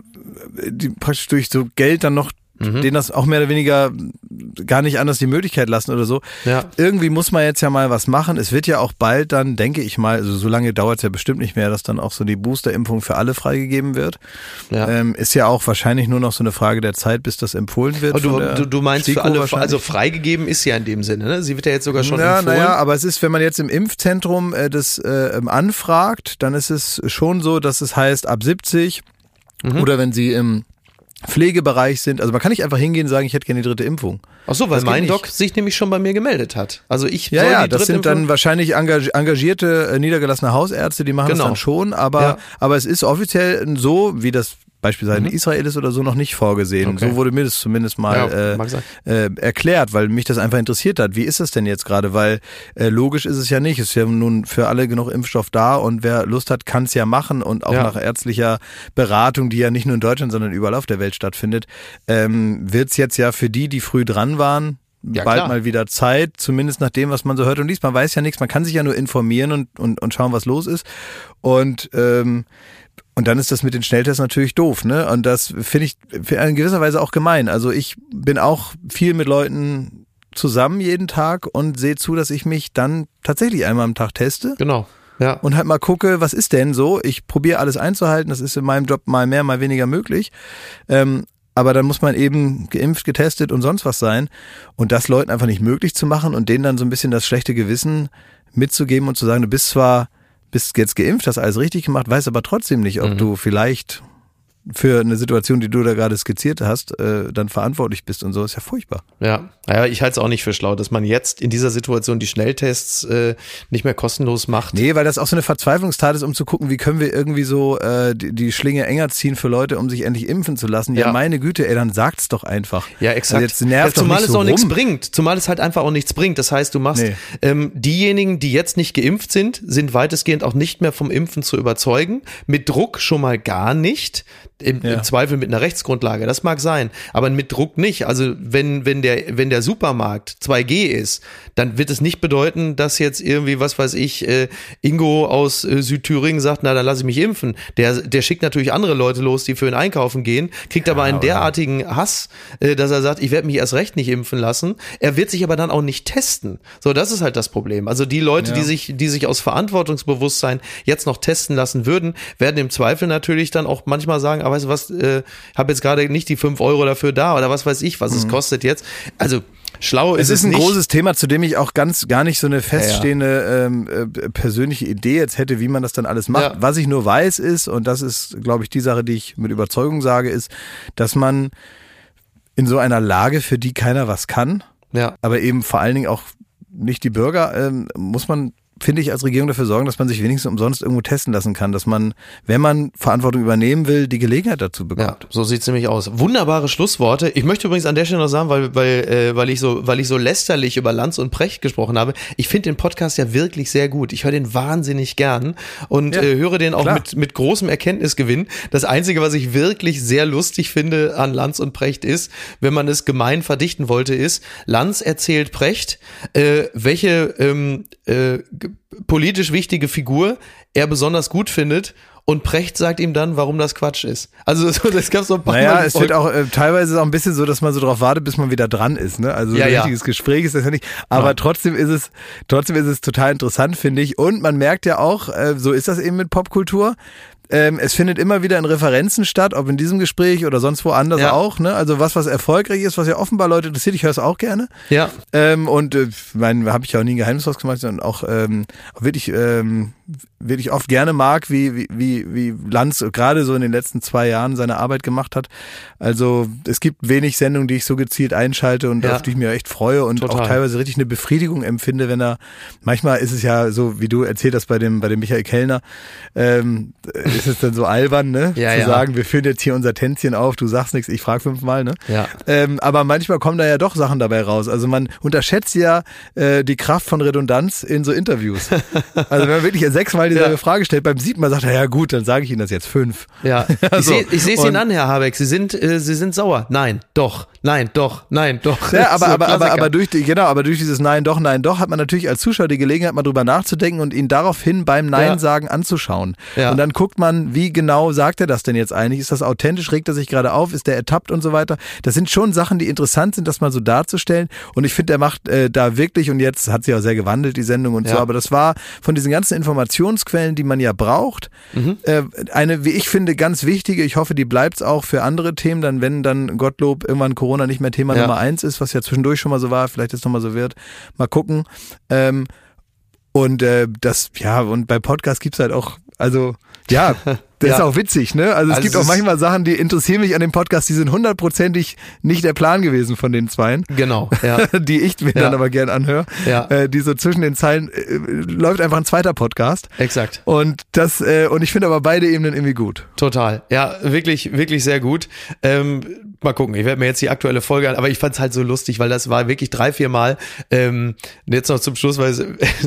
[SPEAKER 3] die praktisch durch so Geld dann noch, mhm. denen das auch mehr oder weniger gar nicht anders die Möglichkeit lassen oder so.
[SPEAKER 2] Ja.
[SPEAKER 3] Irgendwie muss man jetzt ja mal was machen. Es wird ja auch bald dann, denke ich mal, also so lange dauert es ja bestimmt nicht mehr, dass dann auch so die Boosterimpfung für alle freigegeben wird. Ja. Ähm, ist ja auch wahrscheinlich nur noch so eine Frage der Zeit, bis das empfohlen wird.
[SPEAKER 2] Aber du, du, du meinst
[SPEAKER 3] Stiko
[SPEAKER 2] für alle, also freigegeben ist ja in dem Sinne, ne? Sie wird ja jetzt sogar schon
[SPEAKER 3] ja,
[SPEAKER 2] empfohlen.
[SPEAKER 3] Naja, aber es ist, wenn man jetzt im Impfzentrum äh, das äh, anfragt, dann ist es schon so, dass es heißt ab siebzig mhm. oder wenn sie im Pflegebereich sind, also man kann nicht einfach hingehen und sagen, ich hätte gerne die dritte Impfung.
[SPEAKER 2] Ach so, weil
[SPEAKER 3] das
[SPEAKER 2] mein Doc sich nämlich schon bei mir gemeldet hat. Also ich
[SPEAKER 3] ja,
[SPEAKER 2] soll
[SPEAKER 3] ja,
[SPEAKER 2] die
[SPEAKER 3] das
[SPEAKER 2] dritte
[SPEAKER 3] sind
[SPEAKER 2] Impfung
[SPEAKER 3] dann wahrscheinlich engagierte, äh, niedergelassene Hausärzte, die machen
[SPEAKER 2] genau.
[SPEAKER 3] das dann schon, aber
[SPEAKER 2] ja.
[SPEAKER 3] aber es ist offiziell so, wie das beispielsweise mhm. in Israel ist oder so, noch nicht vorgesehen. Okay. So wurde mir das zumindest mal ja, äh, äh, erklärt, weil mich das einfach interessiert hat. Wie ist das denn jetzt gerade? Weil äh, logisch ist es ja nicht. Es ist ja nun für alle genug Impfstoff da und wer Lust hat, kann es ja machen und auch ja. nach ärztlicher Beratung, die ja nicht nur in Deutschland, sondern überall auf der Welt stattfindet, ähm, wird es jetzt ja für die, die früh dran waren, ja, bald klar. mal wieder Zeit, zumindest nach dem, was man so hört und liest. Man weiß ja nichts, man kann sich ja nur informieren und, und, und schauen, was los ist. Und ähm, Und dann ist das mit den Schnelltests natürlich doof, ne? Und das finde ich in gewisser Weise auch gemein. Also ich bin auch viel mit Leuten zusammen jeden Tag und sehe zu, dass ich mich dann tatsächlich einmal am Tag teste.
[SPEAKER 2] Genau. Ja.
[SPEAKER 3] Und halt mal gucke, was ist denn so? Ich probiere alles einzuhalten. Das ist in meinem Job mal mehr, mal weniger möglich. Ähm, aber dann muss man eben geimpft, getestet und sonst was sein. Und das Leuten einfach nicht möglich zu machen und denen dann so ein bisschen das schlechte Gewissen mitzugeben und zu sagen, du bist zwar bist jetzt geimpft, hast alles richtig gemacht, weißt aber trotzdem nicht, ob mhm. du vielleicht für eine Situation, die du da gerade skizziert hast, äh, dann verantwortlich bist und so, ist ja furchtbar.
[SPEAKER 2] Ja, naja, ich halte es auch nicht für schlau, dass man jetzt in dieser Situation die Schnelltests äh, nicht mehr kostenlos macht.
[SPEAKER 3] Nee, weil das auch so eine Verzweiflungstat ist, um zu gucken, wie können wir irgendwie so äh, die, die Schlinge enger ziehen für Leute, um sich endlich impfen zu lassen. Ja, ja meine Güte, ey, dann sagt's doch einfach.
[SPEAKER 2] Ja, exakt.
[SPEAKER 3] Also jetzt nervt
[SPEAKER 2] ja, zumal
[SPEAKER 3] doch nicht
[SPEAKER 2] es
[SPEAKER 3] so
[SPEAKER 2] auch
[SPEAKER 3] rum.
[SPEAKER 2] nichts bringt. Zumal es halt einfach auch nichts bringt. Das heißt, du machst
[SPEAKER 3] nee.
[SPEAKER 2] ähm, diejenigen, die jetzt nicht geimpft sind, sind weitestgehend auch nicht mehr vom Impfen zu überzeugen. Mit Druck schon mal gar nicht. Im,
[SPEAKER 3] Ja.
[SPEAKER 2] Im Zweifel mit einer Rechtsgrundlage, das mag sein, aber mit Druck nicht. Also wenn wenn der wenn der Supermarkt zwei G ist, dann wird es nicht bedeuten, dass jetzt irgendwie, was weiß ich, äh, Ingo aus äh, Südthüringen sagt, na dann lasse ich mich impfen. Der der schickt natürlich andere Leute los, die für ihn einkaufen gehen, kriegt aber einen derartigen Hass, äh, dass er sagt, ich werde mich erst recht nicht impfen lassen. Er wird sich aber dann auch nicht testen. So, das ist halt das Problem. Also die Leute,
[SPEAKER 3] Ja.
[SPEAKER 2] die sich die sich aus Verantwortungsbewusstsein jetzt noch testen lassen würden, werden im Zweifel natürlich dann auch manchmal sagen, weißt du was, äh, habe jetzt gerade nicht die fünf Euro dafür da oder was weiß ich, was mhm. es kostet jetzt. Also schlau ist es
[SPEAKER 3] Es ist ein
[SPEAKER 2] nicht.
[SPEAKER 3] großes Thema, zu dem ich auch ganz gar nicht so eine feststehende ähm, äh, persönliche Idee jetzt hätte, wie man das dann alles macht.
[SPEAKER 2] Ja.
[SPEAKER 3] Was ich nur weiß ist, und das ist, glaube ich, die Sache, die ich mit Überzeugung sage, ist, dass man in so einer Lage, für die keiner was kann,
[SPEAKER 2] Ja.
[SPEAKER 3] aber eben vor allen Dingen auch nicht die Bürger, ähm, muss man, finde ich, als Regierung dafür sorgen, dass man sich wenigstens umsonst irgendwo testen lassen kann, dass man, wenn man Verantwortung übernehmen will, die Gelegenheit dazu
[SPEAKER 2] Ja,
[SPEAKER 3] bekommt.
[SPEAKER 2] so sieht's nämlich aus. Wunderbare Schlussworte. Ich möchte übrigens an der Stelle noch sagen, weil weil äh, weil ich so weil ich so lästerlich über Lanz und Precht gesprochen habe. Ich finde den Podcast ja wirklich sehr gut. Ich höre den wahnsinnig gern und
[SPEAKER 3] Ja,
[SPEAKER 2] äh, höre den auch
[SPEAKER 3] klar.
[SPEAKER 2] mit mit großem Erkenntnisgewinn. Das Einzige, was ich wirklich sehr lustig finde an Lanz und Precht ist, wenn man es gemein verdichten wollte, ist, Lanz erzählt Precht, äh, welche ähm, äh, g- politisch wichtige Figur er besonders gut findet und Precht sagt ihm dann, warum das Quatsch ist. Also so, das gab so ein paar
[SPEAKER 3] Naja,
[SPEAKER 2] Mal
[SPEAKER 3] es wird auch äh, teilweise auch ein bisschen so, dass man so drauf wartet, bis man wieder dran ist, ne? Also
[SPEAKER 2] Ja,
[SPEAKER 3] ein
[SPEAKER 2] ja.
[SPEAKER 3] richtiges Gespräch ist das ja nicht. Aber
[SPEAKER 2] Ja.
[SPEAKER 3] trotzdem ist es, trotzdem ist es total interessant, finde ich. Und man merkt ja auch, äh, so ist das eben mit Popkultur. Ähm, es findet immer wieder in Referenzen statt, ob in diesem Gespräch oder sonst woanders
[SPEAKER 2] Ja.
[SPEAKER 3] auch, ne? Also was, was erfolgreich ist, was ja offenbar Leute interessiert, ich höre es auch gerne.
[SPEAKER 2] Ja.
[SPEAKER 3] Ähm, und äh, mein, habe ich ja auch nie ein Geheimnis draus gemacht, sondern auch, ähm, auch wirklich, ähm, wirklich oft gerne mag, wie, wie, wie, wie Lanz gerade so in den letzten zwei Jahren seine Arbeit gemacht hat. Also es gibt wenig Sendungen, die ich so gezielt einschalte und
[SPEAKER 2] Ja.
[SPEAKER 3] auf die ich mich echt freue und
[SPEAKER 2] Total.
[SPEAKER 3] auch teilweise richtig eine Befriedigung empfinde, wenn er, manchmal ist es ja so, wie du erzählt hast bei dem, bei dem Michael Kellner, ähm, ist es dann so albern, ne?
[SPEAKER 2] Ja,
[SPEAKER 3] Zu
[SPEAKER 2] ja.
[SPEAKER 3] sagen, wir führen jetzt hier unser Tänzchen auf, du sagst nichts, ich frag fünfmal, ne?
[SPEAKER 2] Ja.
[SPEAKER 3] Ähm, aber manchmal kommen da ja doch Sachen dabei raus. Also man unterschätzt ja äh, die Kraft von Redundanz in so Interviews. Also wenn man wirklich sechsmal dieselbe
[SPEAKER 2] Ja.
[SPEAKER 3] Frage stellt, beim siebten Mal sagt er, ja gut, dann sage ich Ihnen das jetzt fünf.
[SPEAKER 2] Ja, ich
[SPEAKER 3] Also,
[SPEAKER 2] sehe ich sehe es
[SPEAKER 3] und-
[SPEAKER 2] Ihnen an, Herr Habeck. Sie sind, äh, Sie sind sauer. Nein, doch, nein, doch, nein, doch.
[SPEAKER 3] Ja, aber,
[SPEAKER 2] So,
[SPEAKER 3] aber, aber,
[SPEAKER 2] Klassiker.
[SPEAKER 3] aber durch die, genau, aber durch dieses Nein, doch, Nein, doch hat man natürlich als Zuschauer die Gelegenheit, mal drüber nachzudenken und ihn daraufhin beim Nein
[SPEAKER 2] Ja.
[SPEAKER 3] sagen anzuschauen.
[SPEAKER 2] Ja.
[SPEAKER 3] Und dann guckt man, wie genau sagt er das denn jetzt eigentlich? Ist das authentisch? Regt er sich gerade auf? Ist der ertappt und so weiter? Das sind schon Sachen, die interessant sind, das mal so darzustellen. Und ich finde, er macht äh, da wirklich, und jetzt hat sie auch sehr gewandelt, die Sendung und
[SPEAKER 2] Ja.
[SPEAKER 3] so, aber das war von diesen ganzen Informationsquellen, die man ja braucht,
[SPEAKER 2] Mhm.
[SPEAKER 3] äh, eine, wie ich finde, ganz wichtige, ich hoffe, die bleibt's auch für andere Themen, dann wenn dann Gottlob irgendwann Corona nicht mehr Thema
[SPEAKER 2] Ja.
[SPEAKER 3] Nummer eins ist, was ja zwischendurch schon mal so war, vielleicht jetzt nochmal so wird, mal gucken. Ähm, und äh, das, ja, und bei Podcasts gibt's halt auch, also, ja, das
[SPEAKER 2] Ja.
[SPEAKER 3] ist auch witzig, ne? Also es
[SPEAKER 2] Also
[SPEAKER 3] gibt
[SPEAKER 2] es
[SPEAKER 3] auch
[SPEAKER 2] ist-
[SPEAKER 3] manchmal Sachen, die interessieren mich an dem Podcast, die sind hundertprozentig nicht der Plan gewesen von den Zweien.
[SPEAKER 2] Genau, ja.
[SPEAKER 3] Die ich mir
[SPEAKER 2] Ja.
[SPEAKER 3] dann aber gern anhöre.
[SPEAKER 2] Ja.
[SPEAKER 3] Äh, die so zwischen den Zeilen äh, läuft einfach ein zweiter Podcast.
[SPEAKER 2] Exakt.
[SPEAKER 3] Und das, äh, und ich finde aber beide Ebenen irgendwie gut.
[SPEAKER 2] Total. Ja, wirklich, wirklich sehr gut. Ähm, mal gucken, ich werde mir jetzt die aktuelle Folge an, aber ich fand's halt so lustig, weil das war wirklich drei, vier Mal. Ähm, jetzt noch zum Schluss, weil es,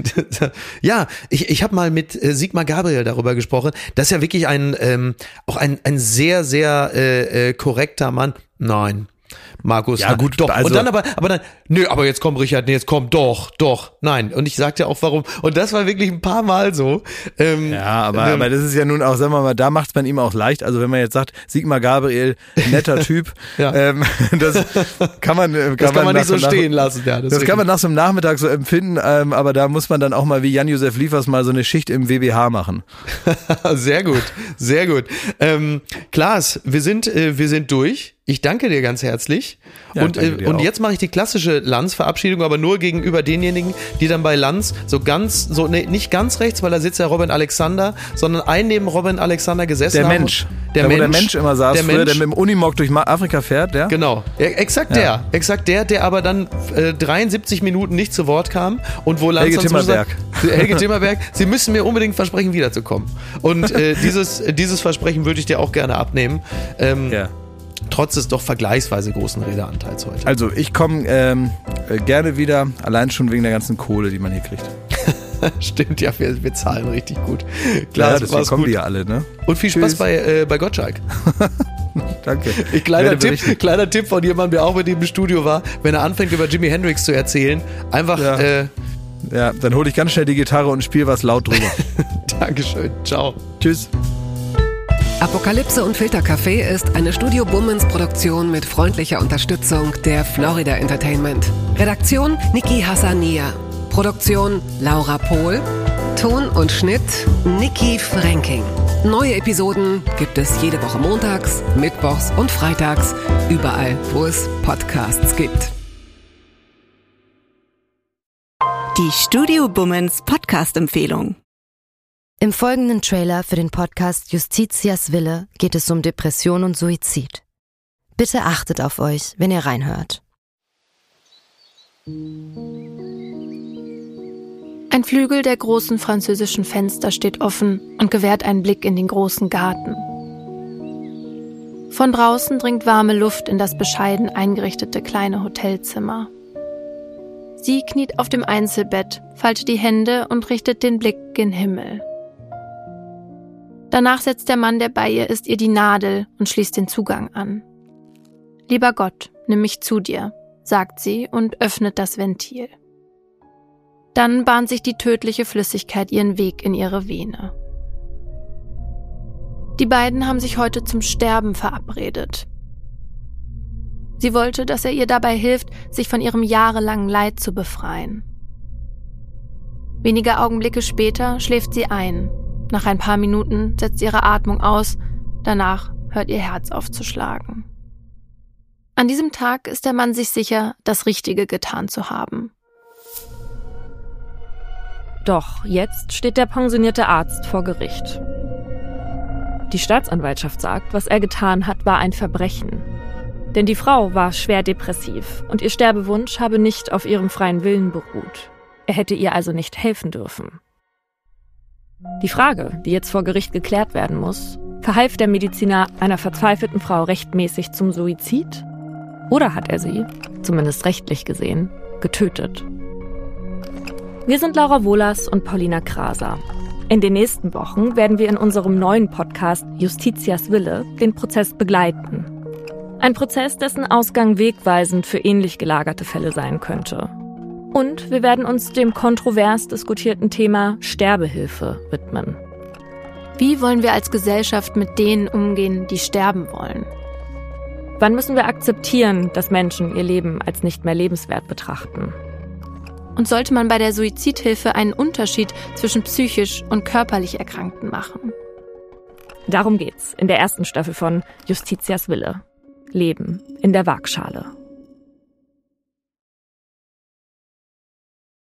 [SPEAKER 2] ja, ich, ich habe mal mit äh, Sigmar Gabriel darüber gesprochen. Das ist ja wirklich ein, ähm, auch ein, ein sehr, sehr äh, äh, korrekter Mann. Nein. Markus,
[SPEAKER 3] Ja,
[SPEAKER 2] nein,
[SPEAKER 3] gut,
[SPEAKER 2] doch.
[SPEAKER 3] also-
[SPEAKER 2] und dann aber, aber dann, nö, aber jetzt komm, Richard, nee, jetzt komm, doch, doch, nein. Und ich sagte auch, warum. Und das war wirklich ein paar Mal so. Ähm,
[SPEAKER 3] Ja, aber,
[SPEAKER 2] ähm,
[SPEAKER 3] aber das ist ja nun auch, sagen wir mal, da macht's man ihm auch leicht. Also wenn man jetzt sagt, Sigmar Gabriel, netter Typ,
[SPEAKER 2] Ja.
[SPEAKER 3] ähm, das kann man, kann
[SPEAKER 2] das kann man nicht so
[SPEAKER 3] nach nach-
[SPEAKER 2] stehen lassen. Ja,
[SPEAKER 3] Das,
[SPEAKER 2] ist
[SPEAKER 3] kann man
[SPEAKER 2] richtig.
[SPEAKER 3] nach so einem Nachmittag so empfinden, ähm, aber da muss man dann auch mal wie Jan-Josef Liefers mal so eine Schicht im W B H machen.
[SPEAKER 2] Sehr gut, sehr gut. Ähm, Klaas, wir sind, äh, wir sind durch. Ich danke dir ganz herzlich.
[SPEAKER 3] Ja,
[SPEAKER 2] und
[SPEAKER 3] danke
[SPEAKER 2] äh,
[SPEAKER 3] dir
[SPEAKER 2] und
[SPEAKER 3] auch.
[SPEAKER 2] jetzt mache ich die klassische Lanz-Verabschiedung, aber nur gegenüber denjenigen, die dann bei Lanz so ganz, so nee, nicht ganz rechts, weil da sitzt ja Robin Alexander, sondern ein neben Robin Alexander gesessen
[SPEAKER 3] Der
[SPEAKER 2] haben.
[SPEAKER 3] Mensch.
[SPEAKER 2] Der
[SPEAKER 3] da,
[SPEAKER 2] Mensch.
[SPEAKER 3] Wo der Mensch immer saß
[SPEAKER 2] der
[SPEAKER 3] früher,
[SPEAKER 2] Mensch.
[SPEAKER 3] der mit dem Unimog durch Ma- Afrika fährt, der?
[SPEAKER 2] Genau, ja, exakt
[SPEAKER 3] Ja.
[SPEAKER 2] der, exakt der, der aber dann äh, dreiundsiebzig Minuten nicht zu Wort kam und wo Lanz
[SPEAKER 3] Helge
[SPEAKER 2] dann zum Schluss
[SPEAKER 3] Timmerberg.
[SPEAKER 2] sagt, Helge Timmerberg, Sie müssen mir unbedingt versprechen, wiederzukommen. Und äh, dieses, dieses Versprechen würde ich dir auch gerne abnehmen. Ähm,
[SPEAKER 3] Ja.
[SPEAKER 2] Trotz des doch vergleichsweise großen Redeanteils heute.
[SPEAKER 3] Also ich komme ähm, äh, gerne wieder, allein schon wegen der ganzen Kohle, die man hier kriegt.
[SPEAKER 2] Stimmt, ja, wir, wir zahlen richtig gut. Klar,
[SPEAKER 3] ja, deswegen kommen
[SPEAKER 2] gut.
[SPEAKER 3] die ja alle, ne?
[SPEAKER 2] Und viel Spaß bei, äh, bei Gottschalk.
[SPEAKER 3] Danke.
[SPEAKER 2] Ich, kleiner, Tipp, kleiner Tipp von jemandem, der auch mit ihm im Studio war, wenn er anfängt über Jimi Hendrix zu erzählen, einfach...
[SPEAKER 3] Ja,
[SPEAKER 2] äh,
[SPEAKER 3] ja dann hole ich ganz schnell die Gitarre und spiele was laut drüber.
[SPEAKER 2] Dankeschön, ciao.
[SPEAKER 3] Tschüss.
[SPEAKER 1] Apokalypse und Filtercafé ist eine Studio Bummens Produktion mit freundlicher Unterstützung der Florida Entertainment. Redaktion Niki Hassania. Produktion Laura Pohl. Ton und Schnitt Niki Fränking. Neue Episoden gibt es jede Woche montags, mittwochs und freitags, überall, wo es Podcasts gibt.
[SPEAKER 4] Die Studio Bummens Podcast-Empfehlung.
[SPEAKER 5] Im folgenden Trailer für den Podcast Justitias Wille geht es um Depression und Suizid. Bitte achtet auf euch, wenn ihr reinhört.
[SPEAKER 6] Ein Flügel der großen französischen Fenster steht offen und gewährt einen Blick in den großen Garten. Von draußen dringt warme Luft in das bescheiden eingerichtete kleine Hotelzimmer. Sie kniet auf dem Einzelbett, faltet die Hände und richtet den Blick gen Himmel. Danach setzt der Mann, der bei ihr ist, ihr die Nadel und schließt den Zugang an. »Lieber Gott, nimm mich zu dir«, sagt sie und öffnet das Ventil. Dann bahnt sich die tödliche Flüssigkeit ihren Weg in ihre Vene. Die beiden haben sich heute zum Sterben verabredet. Sie wollte, dass er ihr dabei hilft, sich von ihrem jahrelangen Leid zu befreien. Wenige Augenblicke später schläft sie ein. Nach ein paar Minuten setzt ihre Atmung aus, danach hört ihr Herz auf zu schlagen. An diesem Tag ist der Mann sich sicher, das Richtige getan zu haben.
[SPEAKER 7] Doch jetzt steht der pensionierte Arzt vor Gericht. Die Staatsanwaltschaft sagt, was er getan hat, war ein Verbrechen. Denn die Frau war schwer depressiv und ihr Sterbewunsch habe nicht auf ihrem freien Willen beruht. Er hätte ihr also nicht helfen dürfen. Die Frage, die jetzt vor Gericht geklärt werden muss, verhalf der Mediziner einer verzweifelten Frau rechtmäßig zum Suizid? Oder hat er sie, zumindest rechtlich gesehen, getötet? Wir sind Laura Wohlers und Paulina Kraser. In den nächsten Wochen werden wir in unserem neuen Podcast Justitias Wille den Prozess begleiten. Ein Prozess, dessen Ausgang wegweisend für ähnlich gelagerte Fälle sein könnte. Und wir werden uns dem kontrovers diskutierten Thema Sterbehilfe widmen.
[SPEAKER 6] Wie wollen wir als Gesellschaft mit denen umgehen, die sterben wollen?
[SPEAKER 7] Wann müssen wir akzeptieren, dass Menschen ihr Leben als nicht mehr lebenswert betrachten?
[SPEAKER 6] Und sollte man bei der Suizidhilfe einen Unterschied zwischen psychisch und körperlich Erkrankten machen?
[SPEAKER 7] Darum geht's in der ersten Staffel von Justitias Wille. Leben in der Waagschale.